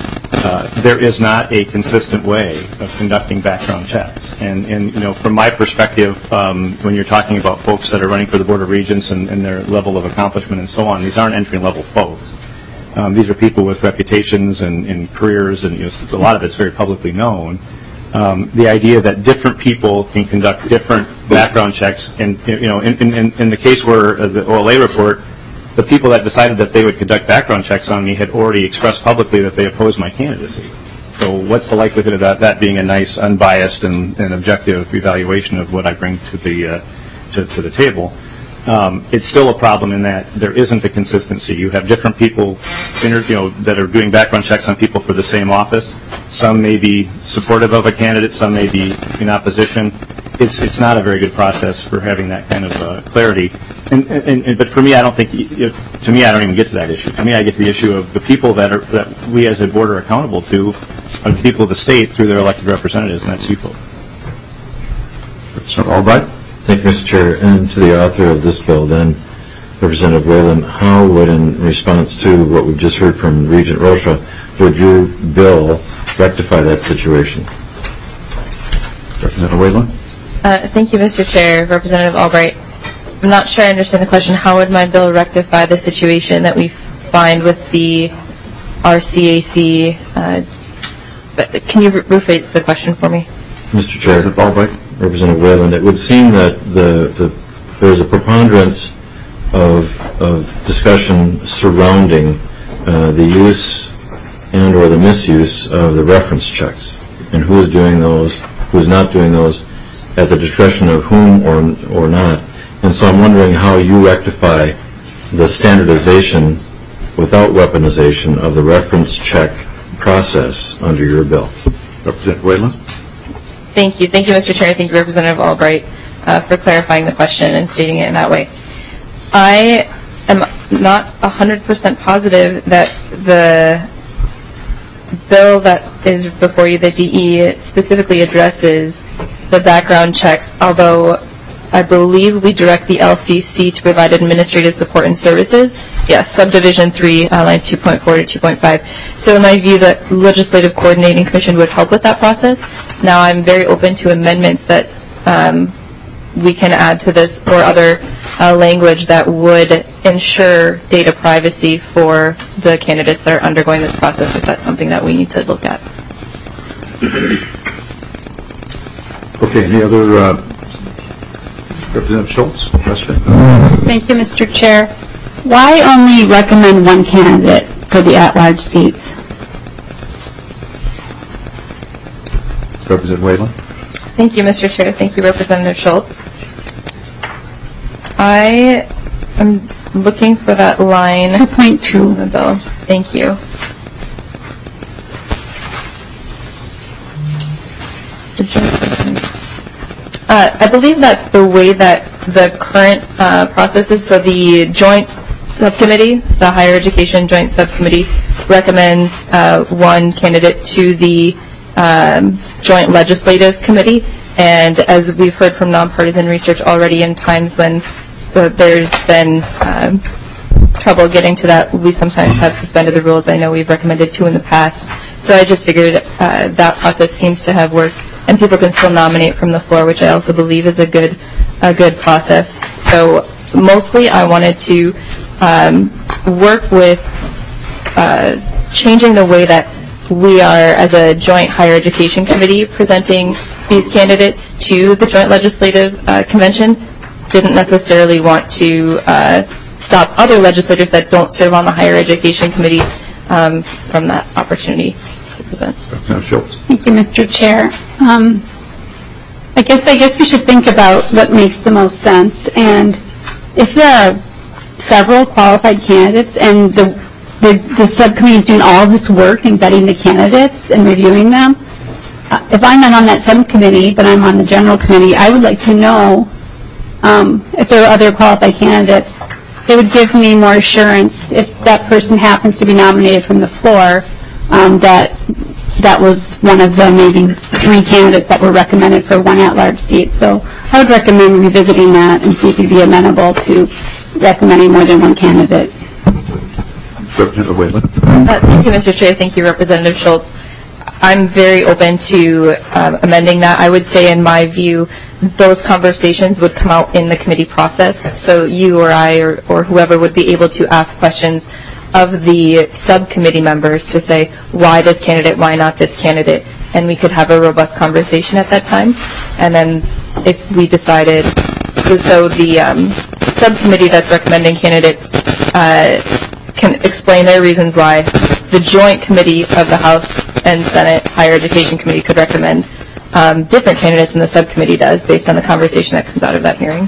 there is not a consistent way of conducting background checks. And from my perspective, when you're talking about folks that are running for the Board of Regents and their level of accomplishment and so on, these aren't entry-level folks. These are people with reputations and careers, and a lot of it's very publicly known. The idea that different people can conduct different background checks, and in the case where the OLA report, the people that decided that they would conduct background checks on me had already expressed publicly that they opposed my candidacy. So what's the likelihood of that being a nice, unbiased, and objective evaluation of what I bring to the table? It's still a problem in that there isn't a consistency. You have different people that are doing background checks on people for the same office. Some may be supportive of a candidate, some may be in opposition. It's not a very good process for having that kind of clarity. But for me, I don't even get to that issue. To me, I get to the issue of the people that we as a board are accountable to are the people of the state through their elected representatives, and that's you folks. Representative Albright. Thank you, Mr. Chair. And to the author of this bill, then, Representative Whalen, how would, in response to what we've just heard from Regent Rocha, would your bill rectify that situation? Representative Whalen. Thank you, Mr. Chair. Representative Albright, I'm not sure I understand the question. How would my bill rectify the situation that we find with the RCAC? Can you rephrase the question for me? Mr. Chair. Representative Albright. Representative Whalen, it would seem that there's a preponderance of discussion surrounding the use and or the misuse of the reference checks, and who is doing those, who is not doing those, at the discretion of whom or not. And so I'm wondering how you rectify the standardization without weaponization of the reference check process under your bill. Representative Whalen. Thank you. Thank you, Mr. Chair. Thank you, Representative Albright, for clarifying the question and stating it in that way. I am not 100% positive that the bill that is before you, the DE, specifically addresses the background checks, although I believe we direct the LCC to provide administrative support and services. Yes, subdivision 3, lines 2.4 to 2.5. So in my view, the Legislative Coordinating Commission would help with that process. Now I'm very open to amendments that we can add to this or other language that would ensure data privacy for the candidates that are undergoing this process, if that's something that we need to look at. Okay, any other Representative Schultz, question? Thank you, Mr. Chair. Why only recommend one candidate for the at-large seats? Representative Whalen. Thank you, Mr. Chair. Thank you, Representative Schultz. I am looking for that line 2.2 in the bill. Thank you. I believe that's the way that the current process is. So the joint subcommittee, the Higher Education Joint Subcommittee, recommends one candidate to the Joint Legislative Committee. And as we've heard from nonpartisan research already, in times when there's been trouble getting to that, we sometimes have suspended the rules. I know we've recommended 2 in the past. So I just figured that process seems to have worked, and people can still nominate from the floor, which I also believe is a good process. So mostly I wanted to work with changing the way that we are, as a joint higher education committee, presenting these candidates to the Joint Legislative Convention. Didn't necessarily want to stop other legislators that don't serve on the higher education committee from that opportunity to present. Thank you, Mr. Chair. I guess we should think about what makes the most sense. And if there are several qualified candidates, and the subcommittee is doing all of this work in vetting the candidates and reviewing them. If I'm not on that subcommittee, but I'm on the general committee, I would like to know if there are other qualified candidates. It would give me more assurance if that person happens to be nominated from the floor that was one of the maybe 3 candidates that were recommended for one at-large seat. So I would recommend revisiting that and see if you'd be amenable to recommending more than one candidate. Representative Whalen. Thank you, Mr. Chair. Thank you, Representative Schultz. I'm very open to amending that. I would say, in my view, those conversations would come out in the committee process. So you or I or whoever would be able to ask questions of the subcommittee members to say, why this candidate, why not this candidate? And we could have a robust conversation at that time. And then if we decided, so the subcommittee that's recommending candidates can explain their reasons why. The joint committee of the House and Senate Higher Education Committee could recommend different candidates than the subcommittee does based on the conversation that comes out of that hearing.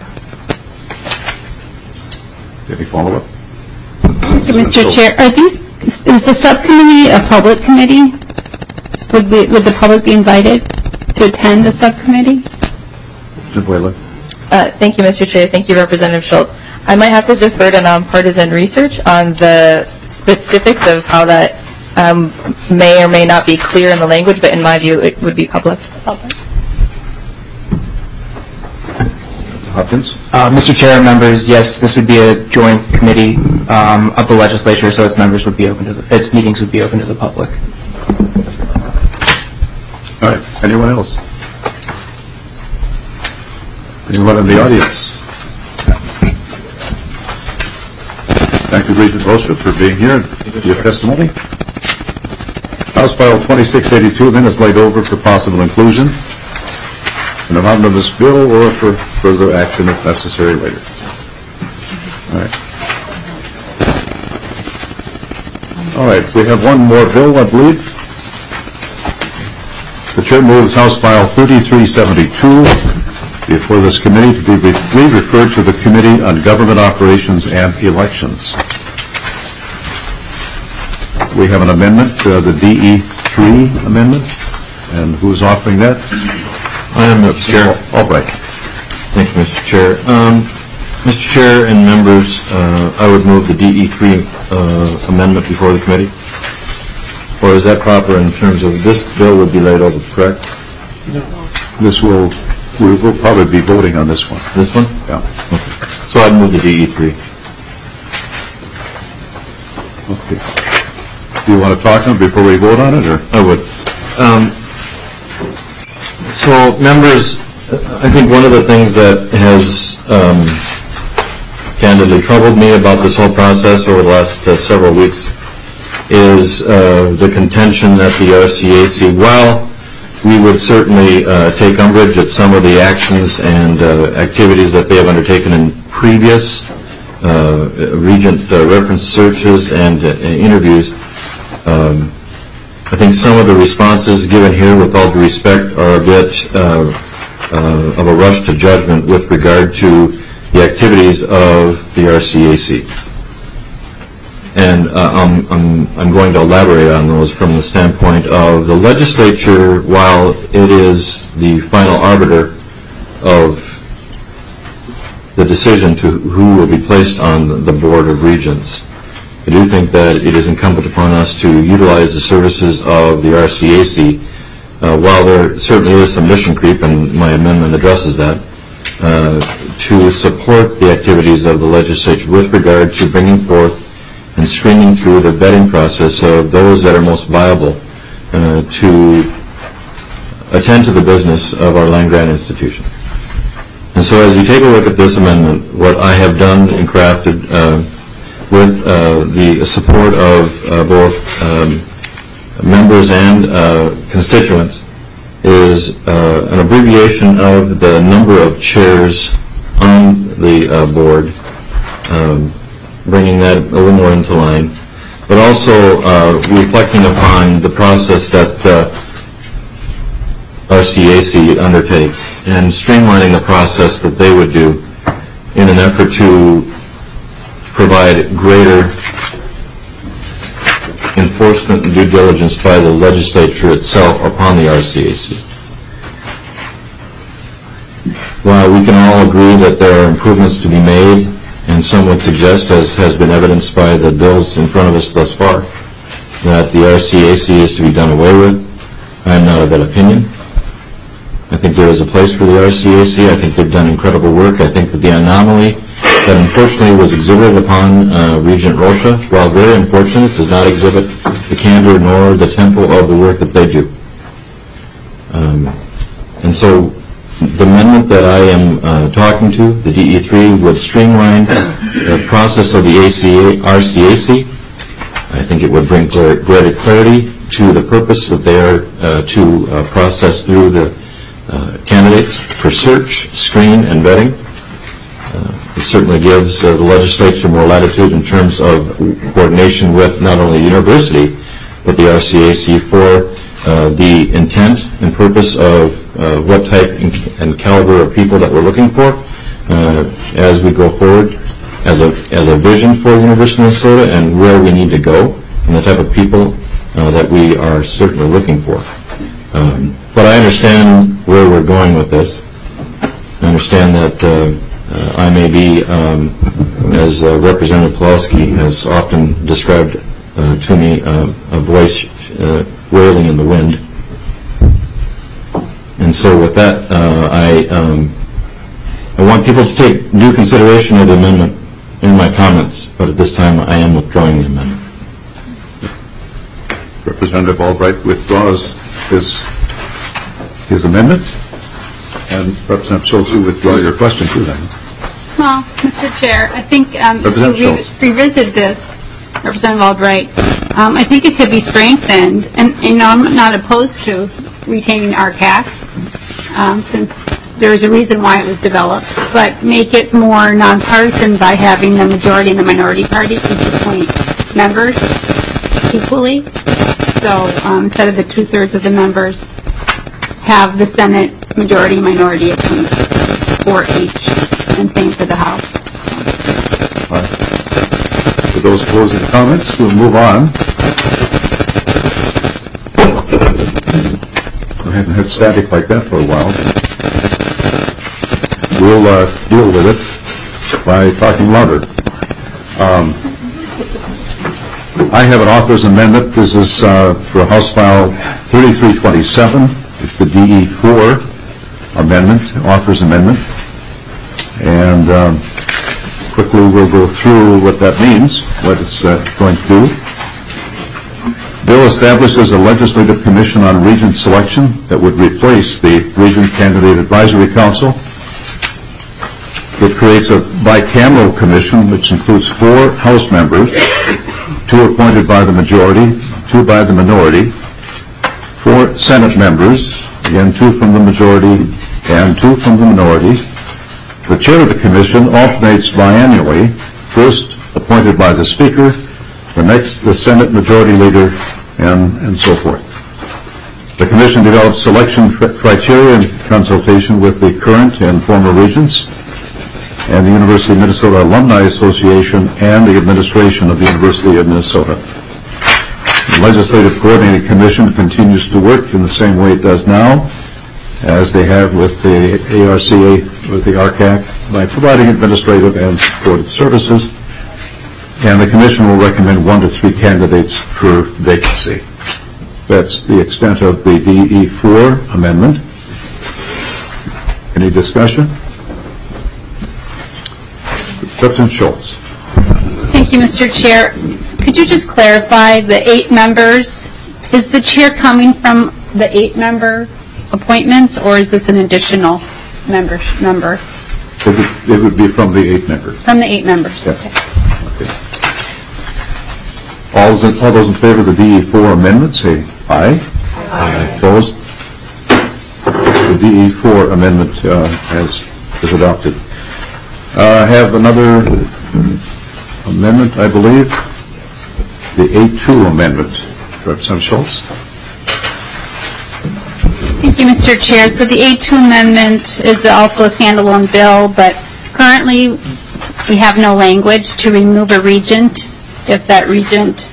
Any follow-up? Thank you, Mr. Chair. Is the subcommittee a public committee? Would the public be invited to attend the subcommittee? Representative Whalen. Thank you, Mr. Chair. Thank you, Representative Schultz. I might have to defer to nonpartisan research on the specifics of how that may or may not be clear in the language, but in my view, it would be public. Hopkins. Mr. Chair, members, yes, this would be a joint committee of the legislature, so its members would be open to its meetings would be open to the public. All right. Anyone else? Anyone in the audience? Thank you, Regent Rocha, for being here and your testimony. House File 2682 then is laid over for possible inclusion in an omnibus bill or for further action if necessary later. All right, we have one more bill, I believe. The Chair moves House File 3372 before this committee to be referred to the Committee on Government Operations and Elections. We have an amendment, the DE3 amendment, and who's offering that? I am, Mr. Chair. Albright. Thank you, Mr. Chair. Mr. Chair and members, I would move the DE3 amendment before the committee. Or is that proper in terms of this bill would be laid over, correct? No. We will probably be voting on this one. This one? Yeah. Okay. So I'd move the DE3. Okay. Do you want to talk on it before we vote on it, or? I would. So, members, I think one of the things that has candidly troubled me about this whole process over the last several weeks is the contention that the RCAC, while we would certainly take umbrage at some of the actions and activities that they have undertaken in previous Regent reference searches and interviews, I think some of the responses given here, with all due respect, are a bit of a rush to judgment with regard to the activities of the RCAC. And I'm going to elaborate on those from the standpoint of the legislature, while it is the final arbiter of the decision to who will be placed on the Board of Regents. I do think that it is incumbent upon us to utilize the services of the RCAC, while there certainly is some mission creep, and my amendment addresses that, to support the activities of the legislature with regard to bringing forth and screening through the vetting process of those that are most viable to attend to the business of our land-grant institution. And so as you take a look at this amendment, what I have done and crafted with the support of both members and constituents is an abbreviation of the number of chairs on the board, bringing that a little more into line, but also reflecting upon the process that RCAC undertakes and streamlining the process that they would do in an effort to provide greater enforcement and due diligence by the legislature itself upon the RCAC. While we can all agree that there are improvements to be made, and some would suggest, as has been evidenced by the bills in front of us thus far, that the RCAC is to be done away with, I am not of that opinion. I think there is a place for the RCAC. I think they've done incredible work. I think that the anomaly that unfortunately was exhibited upon Regent Rocha, while very unfortunate, does not exhibit the candor nor the tempo of the work that they do. And so the amendment that I am talking to, the DE3, would streamline the process of the RCAC. I think it would bring greater clarity to the purpose that they are to process through the candidates for search, screen, and vetting. It certainly gives the legislature more latitude in terms of coordination with not only the university, but the RCAC for the intent and purpose of what type and caliber of people that we're looking for as we go forward as a vision for the University of Minnesota and where we need to go and the type of people that we are certainly looking for. But I understand where we're going with this. I understand that I may be, as Representative Pawlowski has often described to me, a voice wailing in the wind. And so with that, I want people to take due consideration of the amendment in my comments, but at this time I am withdrawing the amendment. Representative Albright withdraws his amendment, and Representative Schultz, you withdraw your question too then. Well, Mr. Chair, I think if we revisit this, Representative Albright, I think it could be strengthened, and I'm not opposed to retaining RCAC, since there's a reason why it was developed, but make it more nonpartisan by having the majority and the minority party each appoint members equally. So instead of the 2/3 of the members, have the Senate majority minority appoint for each, and same for the House. All right. With those closing comments, we'll move on. I haven't had static like that for a while. We'll deal with it by talking louder. I have an author's amendment. This is for House File 3327. It's the DE4 amendment, author's amendment. And quickly we'll go through what that means, what it's going to do. Bill establishes a legislative commission on regent selection that would replace the Regent Candidate Advisory Council. It creates a bicameral commission which includes 4 House members, 2 appointed by the majority, 2 by the minority, 4 Senate members, again 2 from the majority and 2 from the minority. The chair of the commission alternates biannually, first appointed by the Speaker, the next the Senate Majority Leader, and so forth. The commission develops selection criteria in consultation with the current and former regents and the University of Minnesota Alumni Association and the administration of the University of Minnesota. The Legislative Coordinating Commission continues to work in the same way it does now, as they have with the ARCA, with the RCAC, by providing administrative and supportive services. And the Commission will recommend 1 to 3 candidates per vacancy. That's the extent of the DE4 amendment. Any discussion? Representative Schultz. Thank you, Mr. Chair. Could you just clarify the 8 members? Is the chair coming from the 8-member appointments, or is this an additional member? It would be from the 8 members. From the 8 members. Yes. Okay. All those in favor of the DE4 amendment say aye. Aye. Opposed? The DE4 amendment is adopted. I have another amendment, I believe, the A2 amendment. Representative Schultz. Thank you, Mr. Chair. So the A2 amendment is also a standalone bill, but currently We have no language to remove a regent if that regent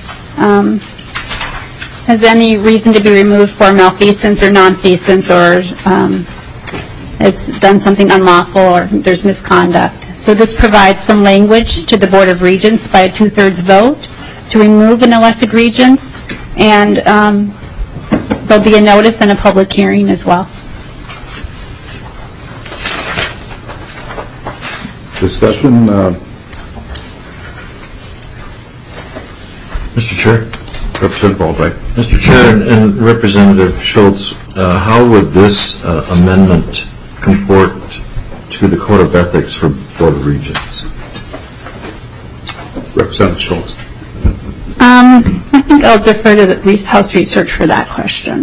has any reason to be removed for malfeasance or nonfeasance, or has done something unlawful, or there's misconduct. So this provides some language to the Board of Regents by a 2/3 vote to remove an elected regents, and there'll be a notice and a public hearing as well. Discussion? Mr. Chair. Representative Albright. Mr. Chair and Representative Schultz, how would this amendment comport to the Code of Ethics for Board of Regents? Representative Schultz. I think I'll defer to the House Research for that question.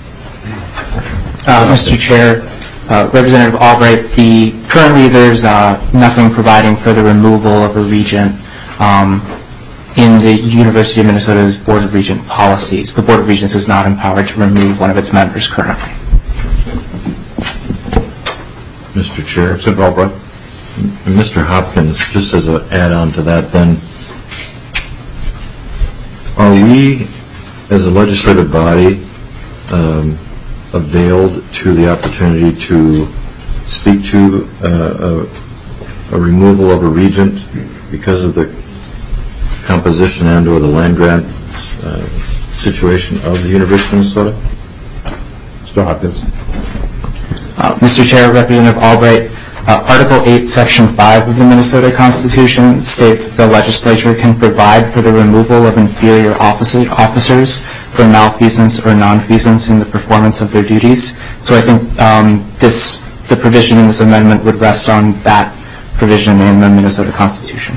Mr. Chair, Representative Albright, currently there's nothing providing for the removal of a regent in the University of Minnesota's Board of Regent policies. The Board of Regents is not empowered to remove one of its members currently. Mr. Chair. Representative Albright. Mr. Hopkins, just as an add-on to that then, are we, as a legislative body, availed to the opportunity to speak to a removal of a regent because of the composition and or the land grant situation of the University of Minnesota? Mr. Hopkins. Mr. Chair, Representative Albright, Article 8, Section 5 of the Minnesota Constitution states the legislature can provide for the removal of inferior officers for malfeasance or nonfeasance in the performance of their duties. So I think the provision in this amendment would rest on that provision in the Minnesota Constitution.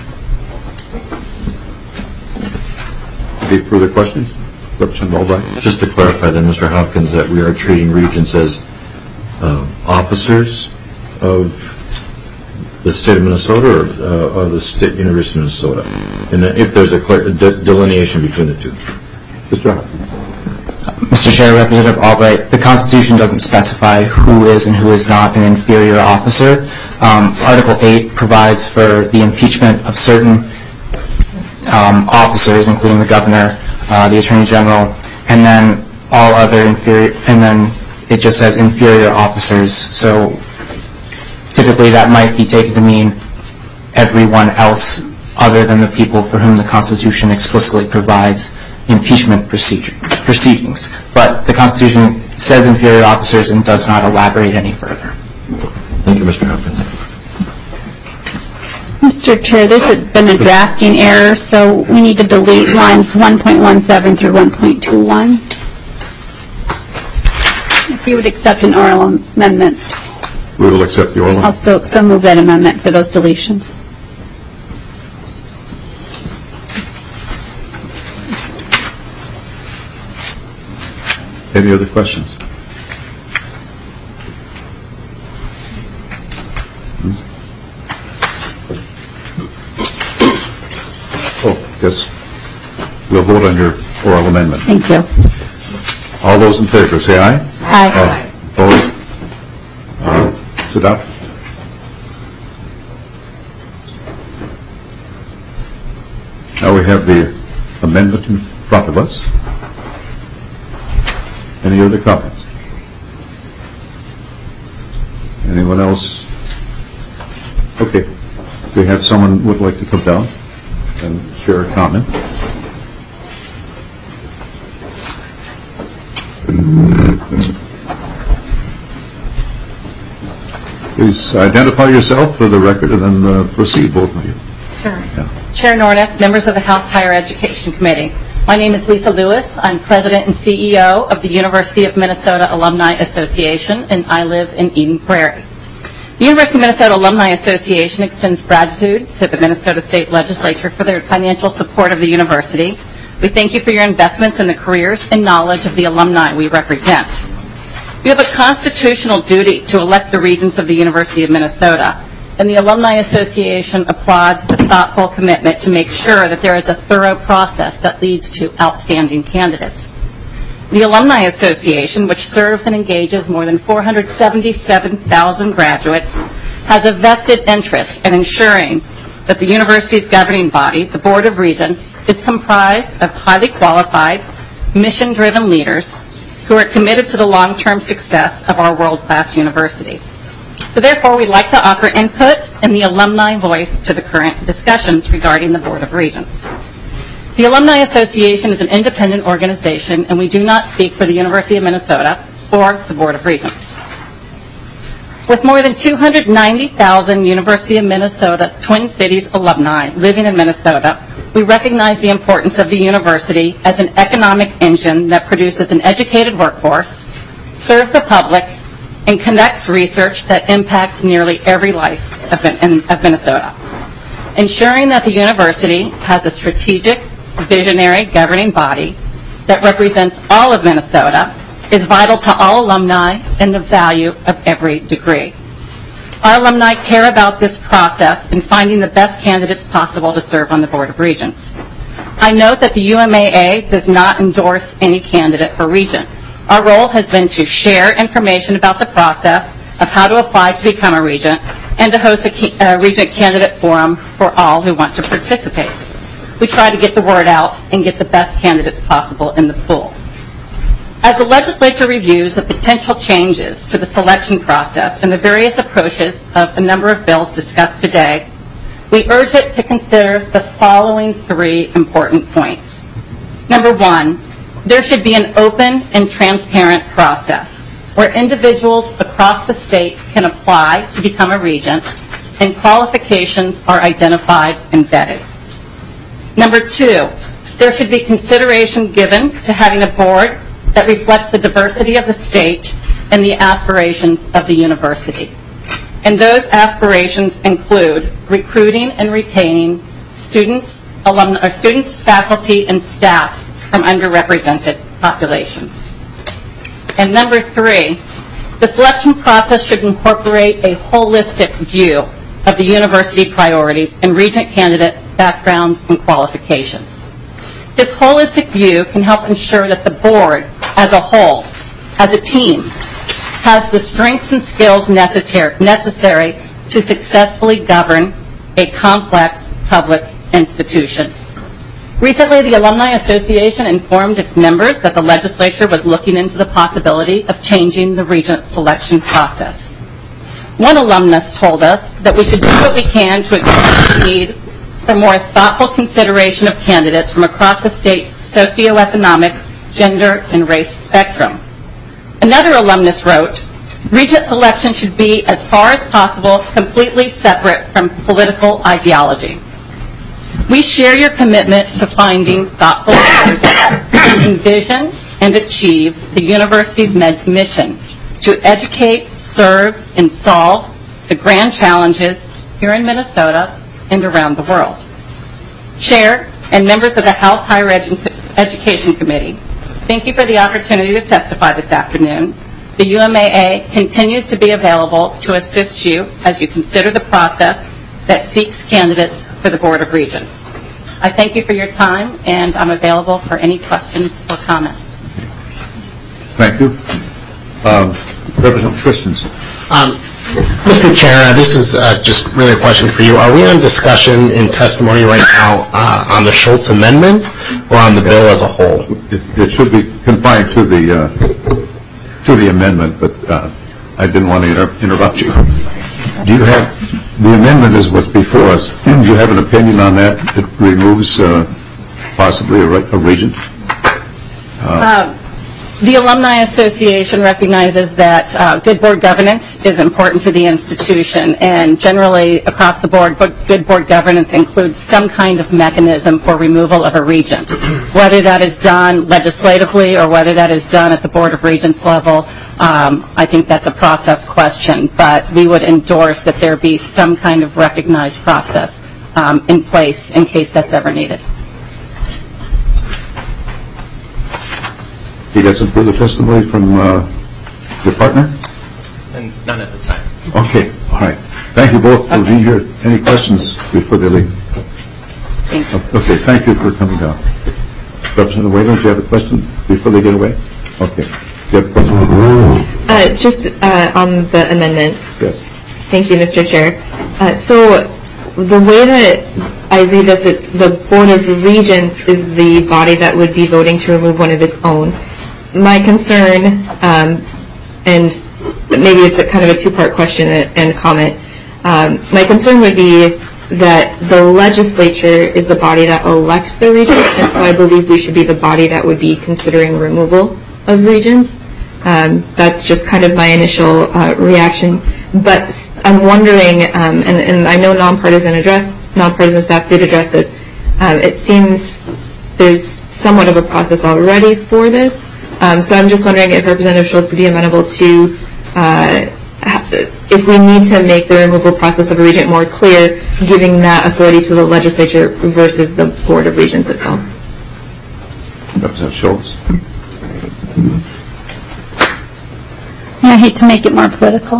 Any further questions? Representative Albright. Just to clarify then, Mr. Hopkins, that we are treating regents as officers of the state of Minnesota or the State University of Minnesota, and if there's a clear delineation between the two. Mr. Hopkins. Mr. Chair, Representative Albright, the Constitution doesn't specify who is and who is not an inferior officer. Article 8 provides for the impeachment of certain officers, including the governor, the attorney general, and then all other inferior, and then it just says inferior officers. So typically that might be taken to mean everyone else other than the people for whom the Constitution explicitly provides impeachment proceedings. But the Constitution says inferior officers and does not elaborate any further. Thank you, Mr. Hopkins. Mr. Chair, there's been a drafting error, so we need to delete lines 1.17 through 1.21. If you would accept an oral amendment. We will accept the oral amendment. Also, so move that amendment for those deletions. Any other questions? Oh, yes. We'll vote on your oral amendment. Thank you. All those in favor, say aye. Aye. Opposed? It's adopted. Now we have the amendment in front of us. Any other comments? Anyone else? Okay. We have someone who would like to come down and share a comment. Please identify yourself for the record and then proceed, both of you. Sure. Yeah. Chair Nornes, members of the House Higher Education Committee. My name is Lisa Lewis. I'm President and CEO of the University of Minnesota Alumni Association, and I live in Eden Prairie. The University of Minnesota Alumni Association extends gratitude to the Minnesota State Legislature for their financial support of the university. We thank you for your investments in the careers and knowledge of the alumni we represent. We have a constitutional duty to elect the regents of the University of Minnesota, and the Alumni Association applauds the thoughtful commitment to make sure that there is a thorough process that leads to outstanding candidates. The Alumni Association, which serves and engages more than 477,000 graduates, has a vested interest in ensuring that the university's governing body, the Board of Regents, is comprised of highly qualified, mission-driven leaders who are committed to the long-term success of our world-class university. So therefore, we'd like to offer input and the alumni voice to the current discussions regarding the Board of Regents. The Alumni Association is an independent organization, and we do not speak for the University of Minnesota or the Board of Regents. With more than 290,000 University of Minnesota Twin Cities alumni living in Minnesota, we recognize the importance of the university as an economic engine that produces an educated workforce, serves the public, and conducts research that impacts nearly every life of Minnesota. Ensuring that the university has a strategic, visionary governing body that represents all of Minnesota is vital to all alumni and the value of every degree. Our alumni care about this process in finding the best candidates possible to serve on the Board of Regents. I note that the UMAA does not endorse any candidate for regent. Our role has been to share information about the process of how to apply to become a regent and to host a regent candidate forum for all who want to participate. We try to get the word out and get the best candidates possible in the pool. As the legislature reviews the potential changes to the selection process and the various approaches of a number of bills discussed today, we urge it to consider the following 3 important points. Number 1, there should be an open and transparent process where individuals across the state can apply to become a regent and qualifications are identified and vetted. Number 2, there should be consideration given to having a board that reflects the diversity of the state and the aspirations of the university. And those aspirations include recruiting and retaining students, faculty, and staff from underrepresented populations. And number 3, the selection process should incorporate a holistic view of the university priorities and regent candidate backgrounds and qualifications. This holistic view can help ensure that the board as a whole, as a team, has the strengths and skills necessary to successfully govern a complex public institution. Recently, the Alumni Association informed its members that the legislature was looking into the possibility of changing the regent selection process. One alumnus told us that we should do what we can to express the need for more thoughtful consideration of candidates from across the state's socioeconomic, gender, and race spectrum. Another alumnus wrote, regent selection should be, as far as possible, completely separate from political ideology. We share your commitment to finding thoughtful leaders who envision and achieve the university's mission to educate, serve, and solve the grand challenges here in Minnesota and around the world. Chair and members of the House Higher Education Committee, thank you for the opportunity to testify this afternoon. The UMAA continues to be available to assist you as you consider the process that seeks candidates for the Board of Regents. I thank you for your time, and I'm available for any questions or comments. Thank you. Representative Christensen. Mr. Chair, this is just really a question for you. Are we on discussion in testimony right now on the Schultz Amendment or on the bill as a whole? It should be confined to the amendment, but I didn't want to interrupt you. Do you have the amendment is what's before us? Do you have an opinion on that? It removes possibly a regent. The Alumni Association recognizes that good board governance is important to the institution, and generally across the board, good board governance includes some kind of mechanism for removal of a regent. Whether that is done legislatively or whether that is done at the Board of Regents level, I think that's a process question, but we would endorse that there be some kind of recognized process in place in case that's ever needed. You got some further testimony from your partner? And none at this time. Okay, all right. Thank you both for being here. Any questions before they leave? Thank you. Okay, thank you for coming down. Representative Whalen, do you have a question before they get away? Okay. Do you have a question? Just on the amendment. Yes. Thank you, Mr. Chair. So the way that I read this, it's the Board of Regents is the body that would be voting to remove one of its own. My concern, and maybe it's a kind of a two-part question and comment, my concern would be that the legislature is the body that elects the regents, and so I believe we should be the body that would be considering removal of regents. That's just kind of my initial reaction. But I'm wondering, and I know nonpartisan staff did address this, it seems there's somewhat of a process already for this. So I'm just wondering if Representative Schultz would be amenable to, if we need to make the removal process of a regent more clear, giving that authority to the legislature versus the Board of Regents itself. Representative Schultz. I hate to make it more political.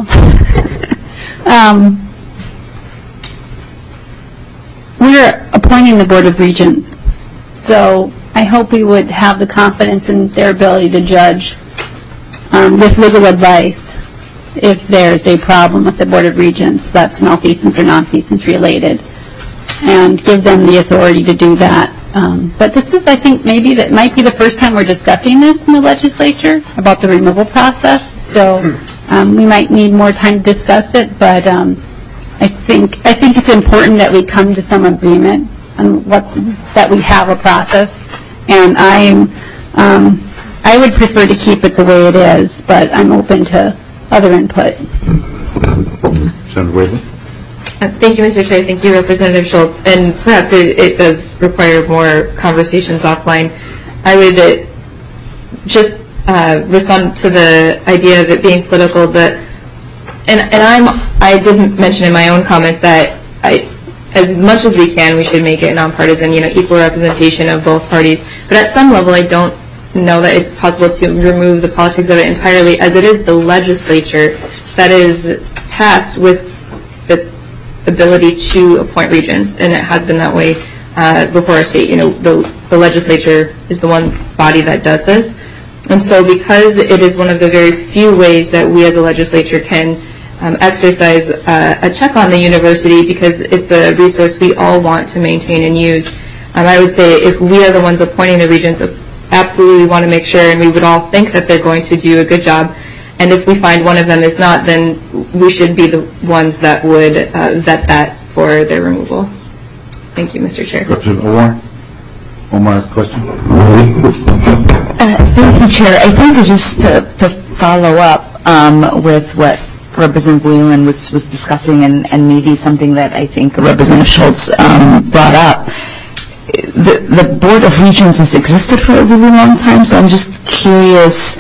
We're appointing the Board of Regents, so I hope we would have the confidence in their ability to judge with legal advice if there's a problem with the Board of Regents that's malfeasance or nonfeasance related, and give them the authority to do that. But this is, I think, maybe that might be the first time we're discussing this in the legislature about the removal process. So we might need more time to discuss it. But I think it's important that we come to some agreement on that we have a process. And I would prefer to keep it the way it is, but I'm open to other input. Senator Whalen. Thank you, Mr. Chair. Thank you, Representative Schultz. And perhaps it does require more conversations offline. I would just respond to the idea of it being political. I did mention in my own comments that as much as we can, we should make it nonpartisan, equal representation of both parties. But at some level, I don't know that it's possible to remove the politics of it entirely, as it is the legislature that is tasked with the ability to appoint regents, and it has been that way before our state. The legislature is the one body that does this. And so because it is one of the very few ways that we as a legislature can exercise a check on the university, because it's a resource we all want to maintain and use, I would say if we are the ones appointing the regents, absolutely we want to make sure, and we would all think that they're going to do a good job. And if we find one of them is not, then we should be the ones that would vet that for their removal. Thank you, Mr. Chair. Representative Omar, question? Thank you, Chair. I think just to follow up with what Representative Whalen was discussing, and maybe something that I think Representative Schultz brought up, the Board of Regents has existed for a really long time, so I'm just curious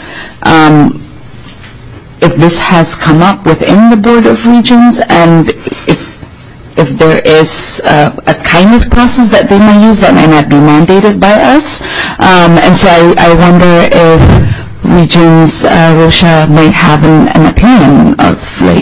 if this has come up within the Board of Regents, and if there is a kind of process that they may use that might not be mandated by us. And so I wonder if Regents Rocha might have an opinion of,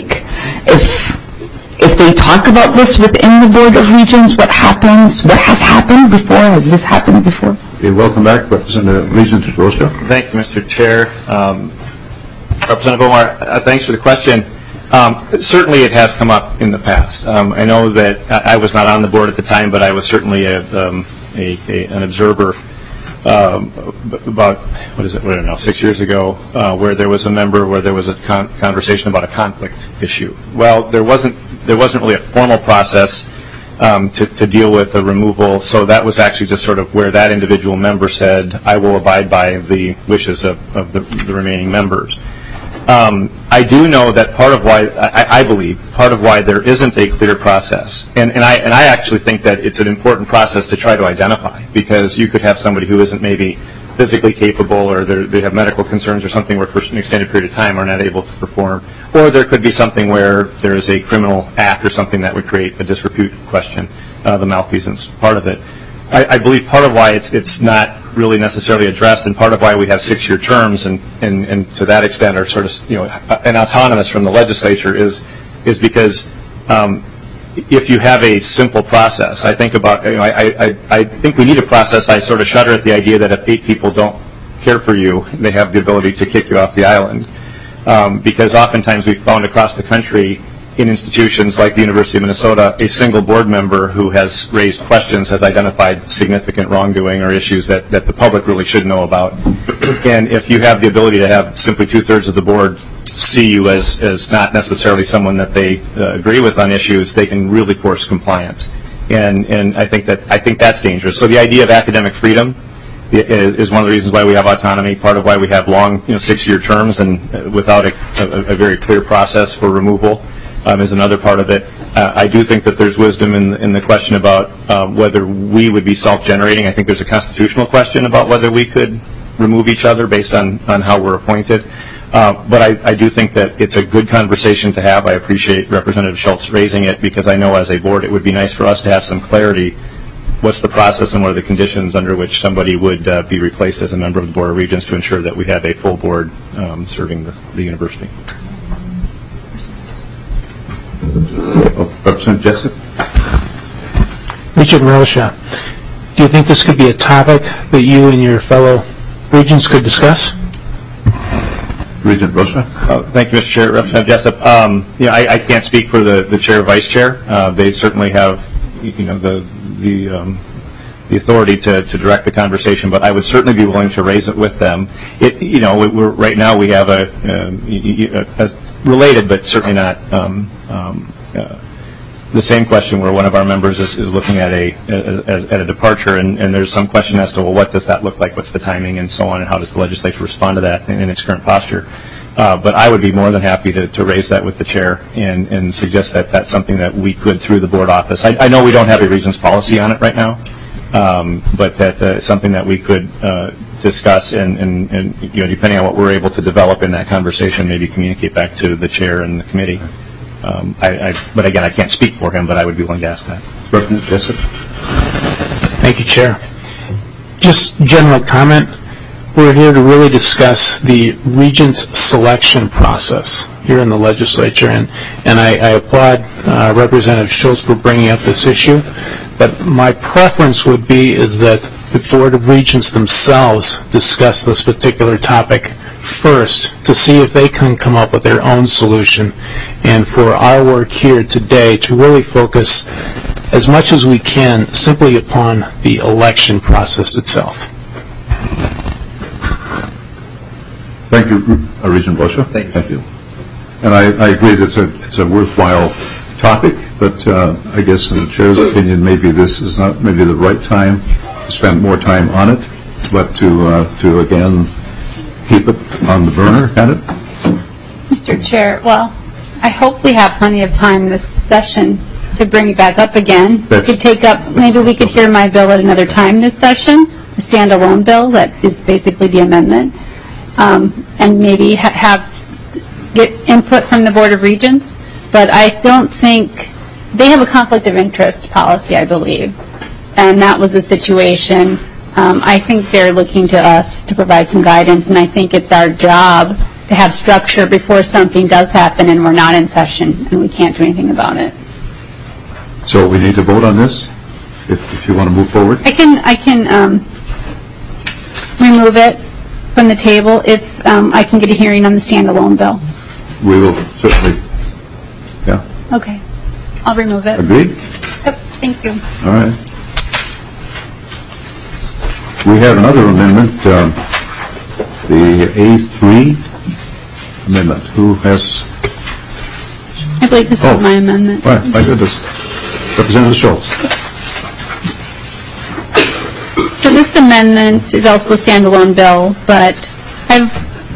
if they talk about this within the Board of Regents, what happens, what has happened before, has this happened before? Okay, welcome back, Representative Regent Rocha. Thank you, Mr. Chair. Representative Omar, thanks for the question. Certainly it has come up in the past. I know that I was not on the board at the time, but I was certainly an observer about, 6 years ago, where there was a member where there was a conversation about a conflict issue. Well, there wasn't really a formal process to deal with a removal, so that was actually just sort of where that individual member said, I will abide by the wishes of the remaining members. I do know that part of why, I believe, part of why there isn't a clear process, and I actually think that it's an important process to try to identify, because you could have somebody who isn't maybe physically capable, or they have medical concerns or something where for an extended period of time are not able to perform, or there could be something where there is a criminal act or something that would create a disrepute question, the malfeasance part of it. I believe part of why it's not really necessarily addressed, and part of why we have 6-year terms, and to that extent are sort of an autonomous from the legislature, is because if you have a simple process, I think about I think we need a process. I sort of shudder at the idea that if 8 people don't care for you, they have the ability to kick you off the island, because oftentimes we've found across the country in institutions like the University of Minnesota, a single board member who has raised questions has identified significant wrongdoing or issues that the public really should know about. And if you have the ability to have simply 2/3 of the board see you as not necessarily someone that they agree with on issues, they can really force compliance. And I think that's dangerous. So the idea of academic freedom is one of the reasons why we have autonomy, part of why we have long 6-year terms and without a very clear process for removal is another part of it. I do think that there's wisdom in the question about whether we would be self-generating. I think there's a constitutional question about whether we could remove each other based on how we're appointed. But I do think that it's a good conversation to have. I appreciate Representative Schultz raising it because I know as a board it would be nice for us to have some clarity. What's the process and what are the conditions under which somebody would be replaced as a member of the Board of Regents to ensure that we have a full board serving the university? Representative Jessup? Richard Rosha, do you think this could be a topic that you and your fellow regents could discuss? Regent Rosha? Thank you, Mr. Chair. Representative Jessup, I can't speak for the chair or vice chair. They certainly have the authority to direct the conversation, but I would certainly be willing to raise it with them. Right now we have a related, but certainly not the same question where one of our members is looking at a departure, and there's some question as to, well, what does that look like, what's the timing, and so on, and how does the legislature respond to that in its current posture. But I would be more than happy to raise that with the chair and suggest that that's something that we could through the board office. I know we don't have a regents policy on it right now, but that's something that we could discuss and depending on what we're able to develop in that conversation, maybe communicate back to the chair and the committee. But again, I can't speak for him, but I would be willing to ask that. Representative Jessup? Thank you, Chair. Just general comment. We're here to really discuss the regents selection process here in the legislature, and I applaud Representative Schultz for bringing up this issue. But my preference would be is that the Board of Regents themselves discuss this particular topic first to see if they can come up with their own solution, and for our work here today to really focus as much as we can simply upon the election process itself. Thank you, Regent Boscia. Thank you. And I agree that it's a worthwhile topic, but I guess in the chair's opinion, maybe this is not maybe the right time to spend more time on it, but to again keep it on the burner, kind of. Mr. Chair, well, I hope we have plenty of time this session to bring it back up again. We could take up, maybe we could hear my bill at another time this session, a standalone bill that is basically the amendment, and maybe get input from the Board of Regents. But I don't think, they have a conflict of interest policy, I believe, and that was the situation. I think they're looking to us to provide some guidance, and I think it's our job to have structure before something does happen and we're not in session and we can't do anything about it. So we need to vote on this if you want to move forward? I can remove it from the table if I can get a hearing on the standalone bill. We will certainly, yeah. Okay. I'll remove it. Agreed? Yep. Thank you. All right. We have another amendment, the A3 amendment. Who has? I believe this is my amendment. All right, my goodness. Representative Schultz. So this amendment is also a standalone bill, but I've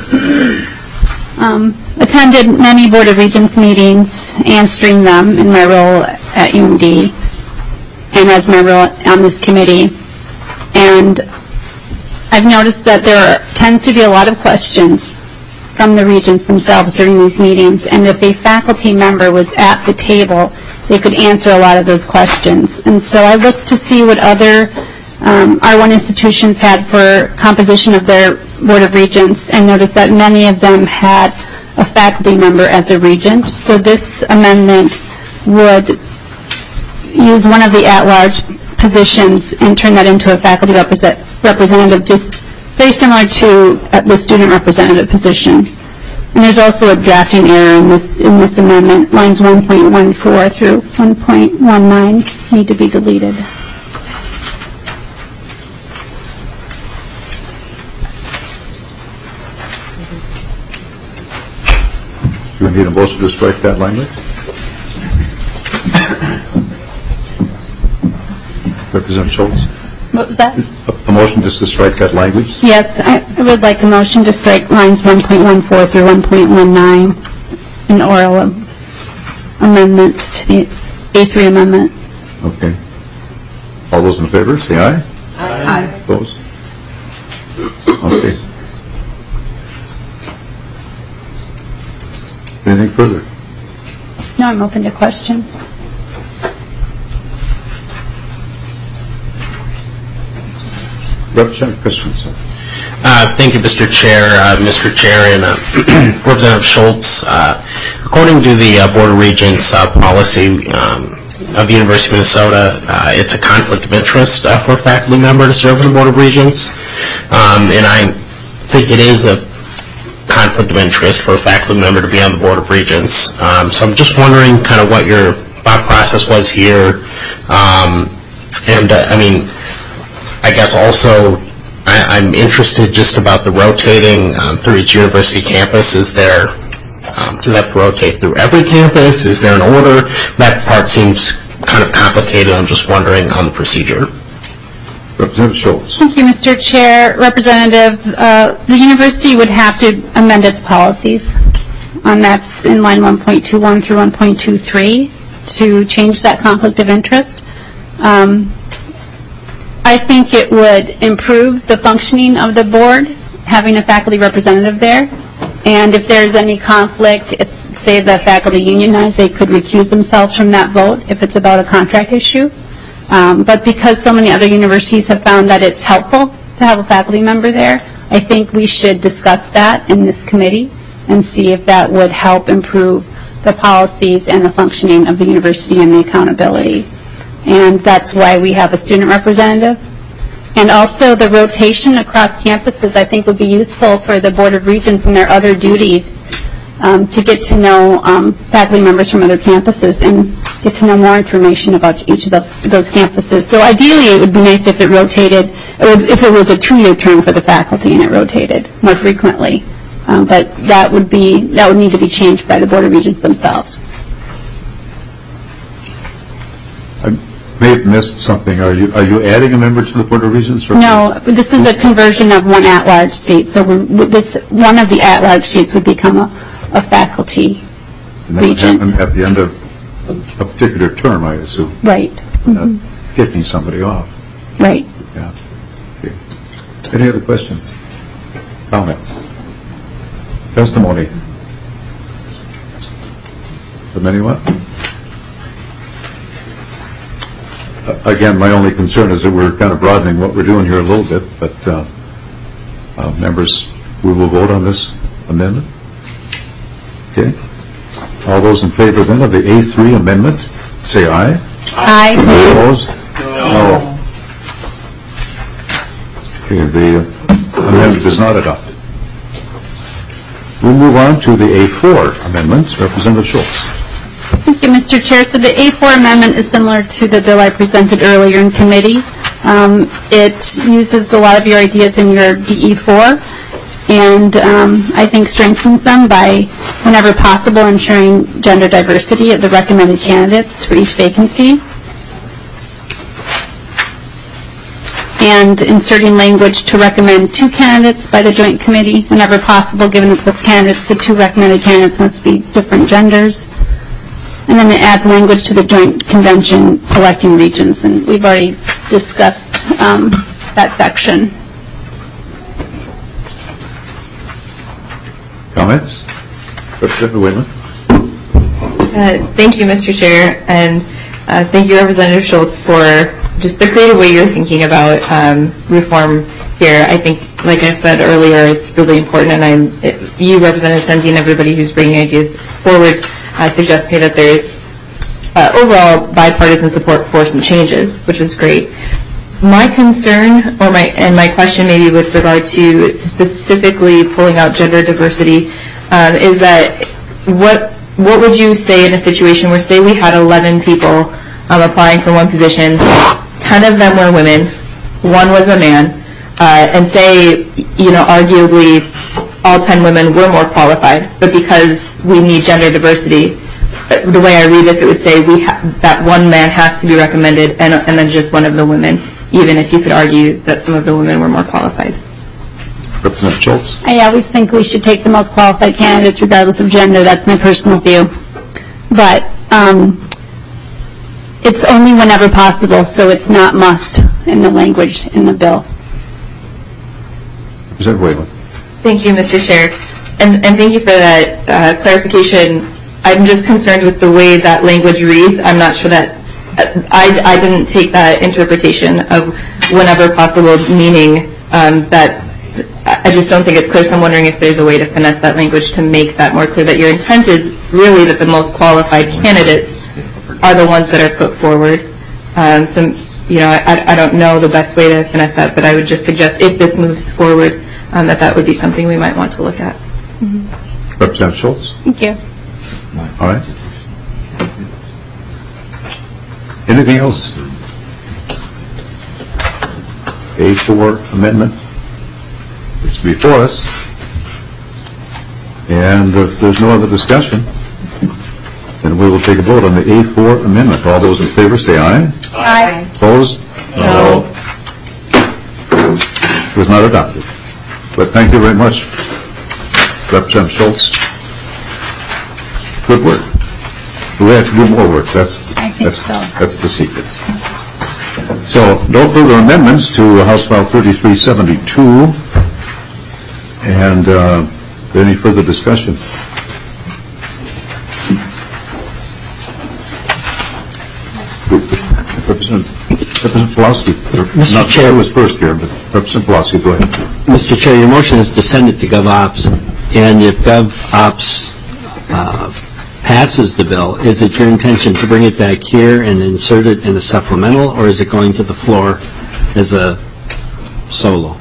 attended many Board of Regents meetings and streamed them in my role at UMD and as member on this committee. And I've noticed that there tends to be a lot of questions from the regents themselves during these meetings, and if a faculty member was at the table, they could answer a lot of those questions. And so I looked to see what other R1 institutions had for composition of their Board of Regents and noticed that many of them had a faculty member as a regent. So this amendment would use one of the at-large positions and turn that into a faculty representative, just very similar to the student representative position. And there's also a drafting error in this amendment. Lines 1.14 through 1.19 need to be deleted. Do we need a motion to strike that language? Representative Schultz? What was that? A motion just to strike that language? Yes, I would like a motion to strike lines 1.14 through 1.19, an oral amendment to the A3 amendment. Okay. All those in favor, say aye. Aye. Opposed? Okay. Anything further? No, I'm open to questions. Representative Christensen. Thank you, Mr. Chair. Mr. Chair and Representative Schultz, according to the Board of Regents policy of the University of Minnesota, it's a conflict of interest for a faculty member to serve on the Board of Regents, and I think it is a conflict of interest for a faculty member to be on the Board of Regents. So I'm just wondering kind of what your thought process was here, and I mean, I guess also I'm interested just about the rotating through each university campus. Is there, does that rotate through every campus? Is there an order? That part seems kind of complicated. I'm just wondering on the procedure. Representative Schultz. Thank you, Mr. Chair. Representative, the university would have to amend its policies, and that's in line 1.21 through 1.23 to change that conflict of interest. I think it would improve the functioning of the board, having a faculty representative there. And if there's any conflict, if, say, the faculty unionize, they could recuse themselves from that vote if it's about a contract issue. But because so many other universities have found that it's helpful to have a faculty member there, I think we should discuss that in this committee and see if that would help improve the policies and the functioning of the university and the accountability. And that's why we have a student representative. And also the rotation across campuses I think would be useful for the Board of Regents and their other duties to get to know faculty members from other campuses and get to know more information about each of those campuses. So ideally it would be nice if it rotated, if it was a 2-year term for the faculty and it rotated more frequently. But that would need to be changed by the Board of Regents themselves. I may have missed something. Are you adding a member to the Board of Regents? Or No, this is a conversion of one at-large seat. So one of the at-large seats would become a faculty regent. At the end of a particular term, I assume. Right. Kicking somebody off. Right. Yeah. Okay. Any other questions? Comments? Testimony? From anyone? Again, my only concern is that we're kind of broadening what we're doing here a little bit, but members, we will vote on this amendment. Okay. All those in favor then of the A3 amendment, say aye. Aye. Opposed? No. Okay, the amendment is not adopted. We'll move on to the A4 amendment. Representative Schultz. Thank you, Mr. Chair. So the A4 amendment is similar to the bill I presented earlier in committee. It uses a lot of your ideas in your DE4 and I think strengthens them by, whenever possible, ensuring gender diversity of the recommended candidates for each vacancy and inserting language to recommend 2 candidates by the joint committee whenever possible, given that the 2 recommended candidates must be different genders. And then it adds language to the joint convention electing regents, and we've already discussed that section. Comments? Representative Whalen. Thank you, Mr. Chair, and thank you, Representative Schultz, for just the creative way you're thinking about reform here. I think, like I said earlier, it's really important, and you, Representative Sundin, everybody who's bringing ideas forward, suggests to me that there's overall bipartisan support for some changes, which is great. My concern, my question maybe with regard to specifically pulling out gender diversity, is that what would you say in a situation where, say, we had 11 people applying for one position, 10 of them were women, 1 was a man, and say, arguably all 10 women were more qualified, but because we need gender diversity, the way I read this, it would say that 1 man has to be recommended and then just 1 of the women, even if you could argue that some of the women were more qualified. Representative Schultz? I always think we should take the most qualified candidates regardless of gender. That's my personal view. But it's only whenever possible, so it's not must in the language in the bill. Representative Whalen? Thank you, Mr. Chair. And thank you for that clarification. I'm just concerned with the way that language reads. I'm not sure that I didn't take that interpretation of whenever possible, meaning that I just don't think it's clear. So I'm wondering if there's a way to finesse that language to make that more clear, that your intent is really that the most qualified candidates are the ones that are put forward. I don't know the best way to finesse that, but I would just suggest if this moves forward, that would be something we might want to look at. Representative Schultz? Thank you. All right. Anything else? A4 amendment. It's before us. And if there's no other discussion, then we will take a vote on the A4 amendment. All those in favor say aye. Aye. Opposed? No. It was not adopted. But thank you very much, Representative Schultz. Good work. We have to do more work. That's the secret. So, no further amendments to House File 3372. And any further discussion? Representative Pulaski. Mr. Chair was first here, but Representative Pulaski, go ahead. Mr. Chair, your motion is to send it to GovOps, and if GovOps passes the bill, is it your intention to bring it back here and insert it in a supplemental, or is it going to the floor as a solo?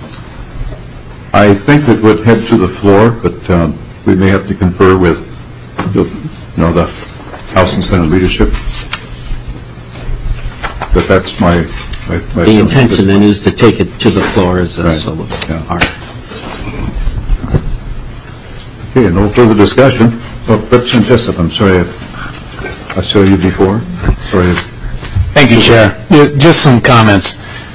I think it would head to the floor, but we may have to confer with the House and Senate leadership. But that's my the intention then is to take it to the floor as a solo. Yeah. All right. Okay, no further discussion. Representative Jessup, I'm sorry I saw you before. Sorry. Thank you, Chair. Just some comments.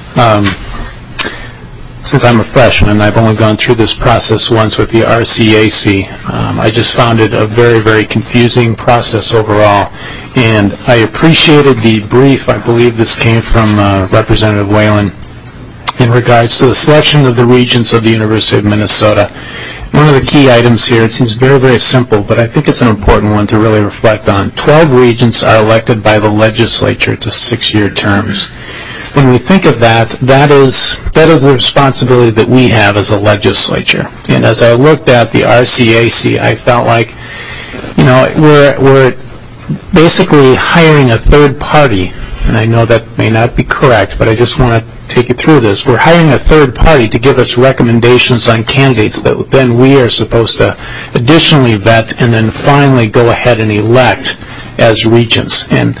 Since I'm a freshman, I've only gone through this process once with the RCAC. I just found it a very, very confusing process overall. And I appreciated the brief. I believe this came from Representative Whalen in regards to the selection of the regents of the University of Minnesota. One of the key items here, it seems very, very simple, but I think it's an important one to really reflect on. 12 regents are elected by the legislature to 6-year terms. When we think of that, that is the responsibility that we have as a legislature. And as I looked at the RCAC, I felt like, we're basically hiring a third party, and I know that may not be correct, but I just want to take you through this. We're hiring a third party to give us recommendations on candidates that then we are supposed to additionally vet and then finally go ahead and elect as regents. And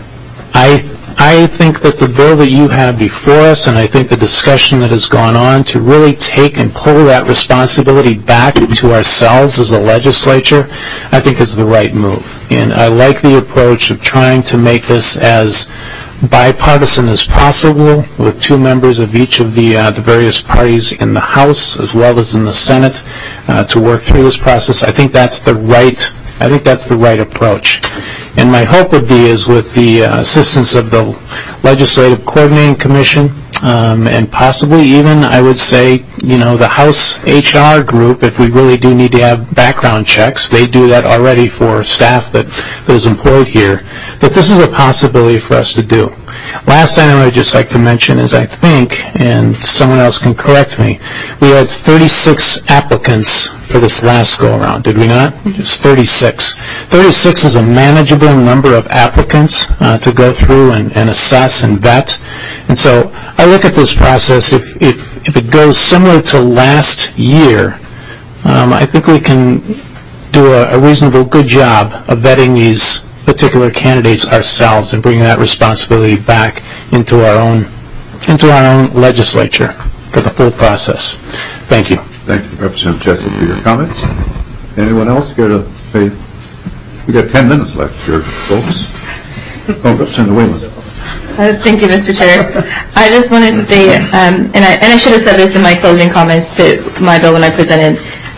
I think that the bill that you have before us, and I think the discussion that has gone on to really take and pull that responsibility back to ourselves as a legislature, I think is the right move. And I like the approach of trying to make this as bipartisan as possible, with 2 members of each of the various parties in the House as well as in the Senate to work through this process. I think that's the right approach. And my hope would be is with the assistance of the Legislative Coordinating Commission and possibly even, I would say, the House HR group, if we really do need to have background checks, they do that already for staff that is employed here, that this is a possibility for us to do. Last item I would just like to mention is I think, and someone else can correct me, we had 36 applicants for this last go-around, did we not? Just 36. 36 is a manageable number of applicants to go through and assess and vet. And so I look at this process, if it goes similar to last year I think we can do a reasonable good job of vetting these particular candidates ourselves and bringing that responsibility back into our own legislature for the full process. Thank you. Thank you, Representative Jessup, for your comments. Anyone else care to say? We've got 10 minutes left here, folks. Oh, Representative Whalen. Thank you, Mr. Chair. I just wanted to say, and I should have said this in my closing comments to my bill when I presented,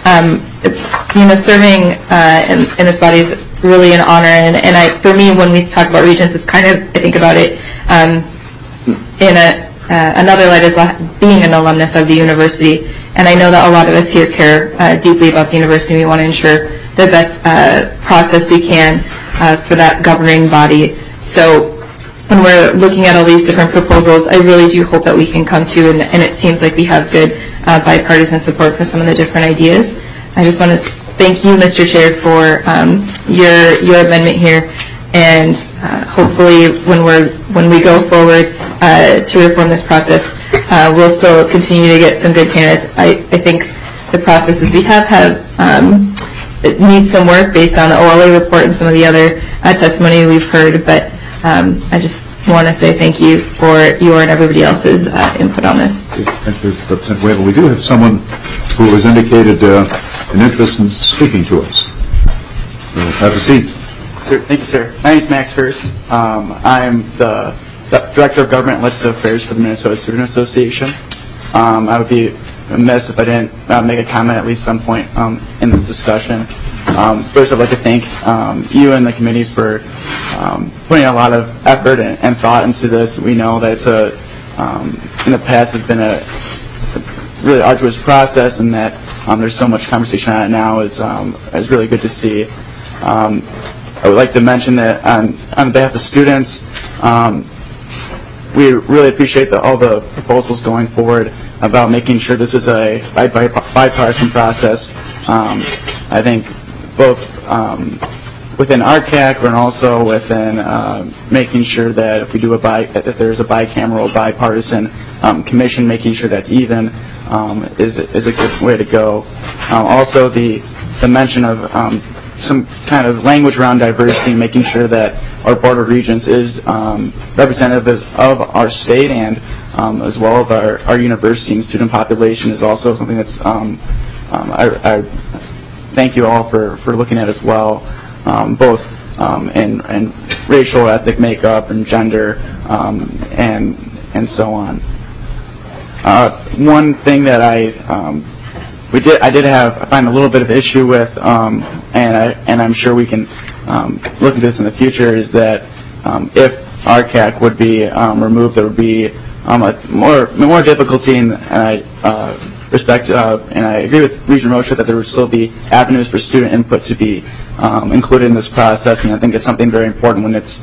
serving in this body is really an honor, and for me, when we talk about Regents, it's kind of, I think about it in another light as being an alumnus of the university, and I know that a lot of us here care deeply about the university. We want to ensure the best process we can for that governing body. So when we're looking at all these different proposals, I really do hope that we can come to, and it seems like we have good bipartisan support for some of the different ideas. I just want to thank you, Mr. Chair, for your amendment here, and hopefully when we go forward to reform this process, we'll still continue to get some good candidates. I think the processes we have it needs some work based on the OLA report and some of the other testimony we've heard, but I just want to say thank you for your and everybody else's input on this. Thank you, Representative Whalen. We do have someone who has indicated an interest in speaking to us. Have a seat. Sir, thank you, sir. My name is Max Hurst. I'm the Director of Government and Legislative Affairs for the Minnesota Student Association. I would be remiss if I didn't make a comment at least some point in this discussion. First, I'd like to thank you and the committee for putting a lot of effort and thought into this. We know that it's in the past has been a really arduous process, and that there's so much conversation on it now is really good to see. I would like to mention that on behalf of students, we really appreciate all the proposals going forward about making sure this is a bipartisan process. I think both within RCAC and also within making sure that if we do that there's a bicameral, bipartisan commission, making sure that's even is a good way to go. Also, the mention of some kind of language around diversity, making sure that our Board of Regents is representative of our state and as well as our university and student population is also something that's I thank you all for looking at as well, both in racial, ethnic makeup and gender and so on. One thing that I find a little bit of issue with, and I'm sure we can look at this in the future, is that if RCAC would be removed, there would be more difficulty, and I respect and I agree with Regent Rocha that there would still be avenues for student input to be included in this process, and I think it's something very important when it's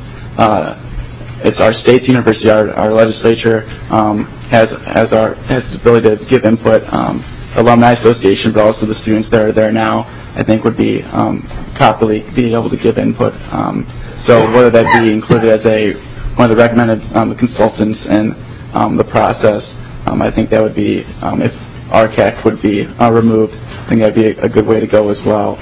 our state's university, our legislature has the ability to give input. Alumni Association, but also the students that are there now, I think would be properly be able to give input. So whether that be included as one of the recommended consultants in the process, I think that would be, if RCAC would be removed, I think that would be a good way to go as well.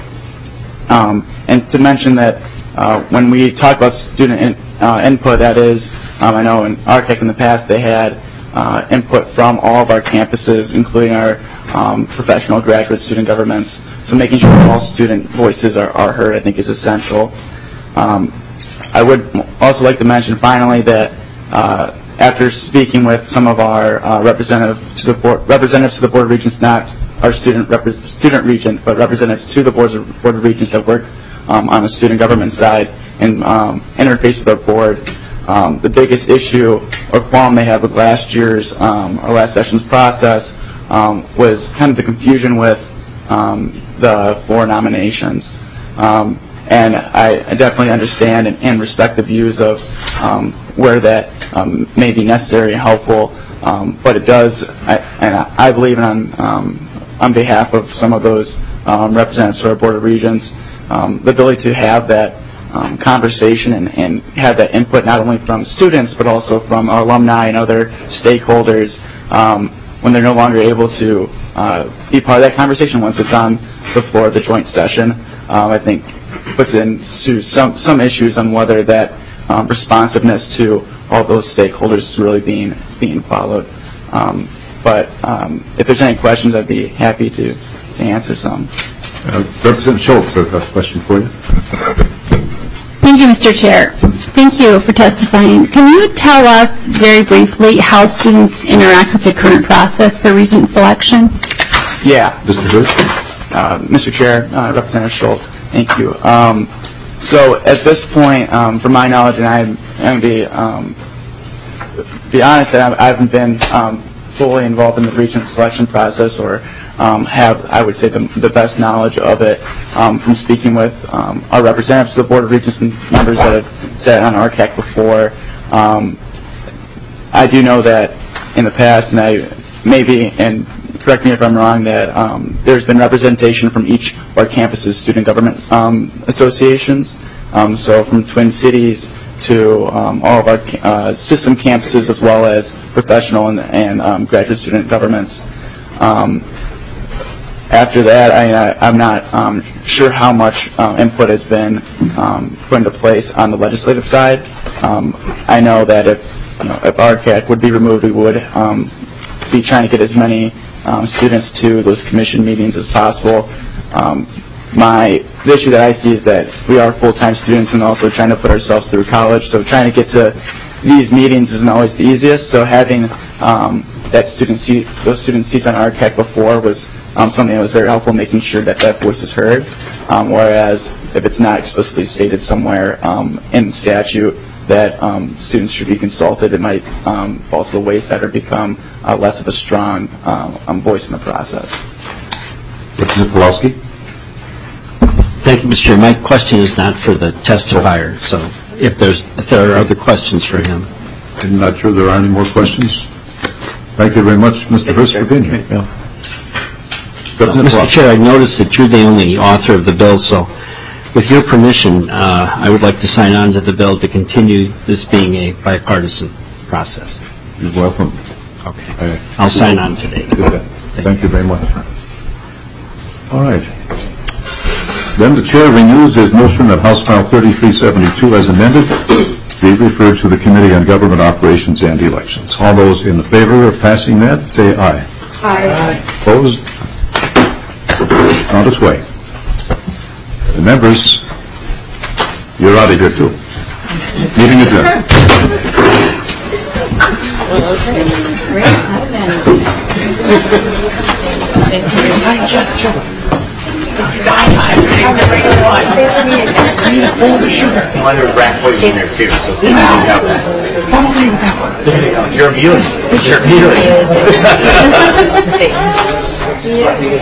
And to mention that when we talk about student input, that is, I know in RCAC in the past they had input from all of our campuses, including our professional graduate student governments. So making sure all student voices are heard, I think, is essential. I would also like to mention finally that after speaking with some of our representatives to the Board of Regents, not our student regent, but representatives to the Board of Regents that work on the student government side and interface with our board, the biggest issue or qualm they had with last session's process was kind of the confusion with the floor nominations. And I definitely understand and respect the views of where that may be necessary and helpful, but it does, and I believe on behalf of some of those representatives to our Board of Regents, the ability to have that conversation and have that input not only from students but also from our alumni and other stakeholders when they're no longer able to be part of that conversation once it's on the floor of the joint session, I think puts into some issues on whether that responsiveness to all those stakeholders is really being followed. But if there's any questions, I'd be happy to answer some. Representative Schultz has a question for you. Thank you, Mr. Chair. Thank you for testifying. Can you tell us very briefly how students interact with the current process for regent selection? Yeah. Mr. Bush? Mr. Chair, Representative Schultz, thank you. So at this point, from my knowledge, and I'm going to be honest, that I haven't been fully involved in the regent selection process or have, I would say, the best knowledge of it from speaking with our representatives to the Board of Regents and members that have sat on RCAC before. I do know that in the past, and I maybe, and correct me if I'm wrong, that there's been representation from each of our campus's student government associations. So from Twin Cities to all of our system campuses, as well as professional and graduate student governments. After that, I'm not sure how much input has been put into place on the legislative side. I know that if RCAC would be removed, we would be trying to get as many students to those commission meetings as possible. The issue that I see is that we are full-time students and also trying to put ourselves through college, so trying to get to these meetings isn't always the easiest. So having those student seats on RCAC before was something that was very helpful, making sure that that voice is heard. Whereas if it's not explicitly stated somewhere in the statute that students should be consulted, it might fall to the wayside or become less of a strong voice in the process. Representative Pawlowski? Thank you, Mr. Chair. My question is not for the testifier, so if there are other questions for him. I'm not sure there are any more questions. Thank you very much, Mr. Hurst, for being here. Yeah. Mr. Chair, I noticed that you're the only author of the bill, so with your permission, I would like to sign on to the bill to continue this being a bipartisan process. You're welcome. Okay. I'll sign on today. Good. Thank you very much. All right. Then the Chair renews his motion that House File 3372 as amended be referred to the Committee on Government Operations and Elections. All those in favor of passing that, say aye. Aye. Opposed? It's on its way. The members, you're out of here too. Meeting adjourned. You're immune. You're immune.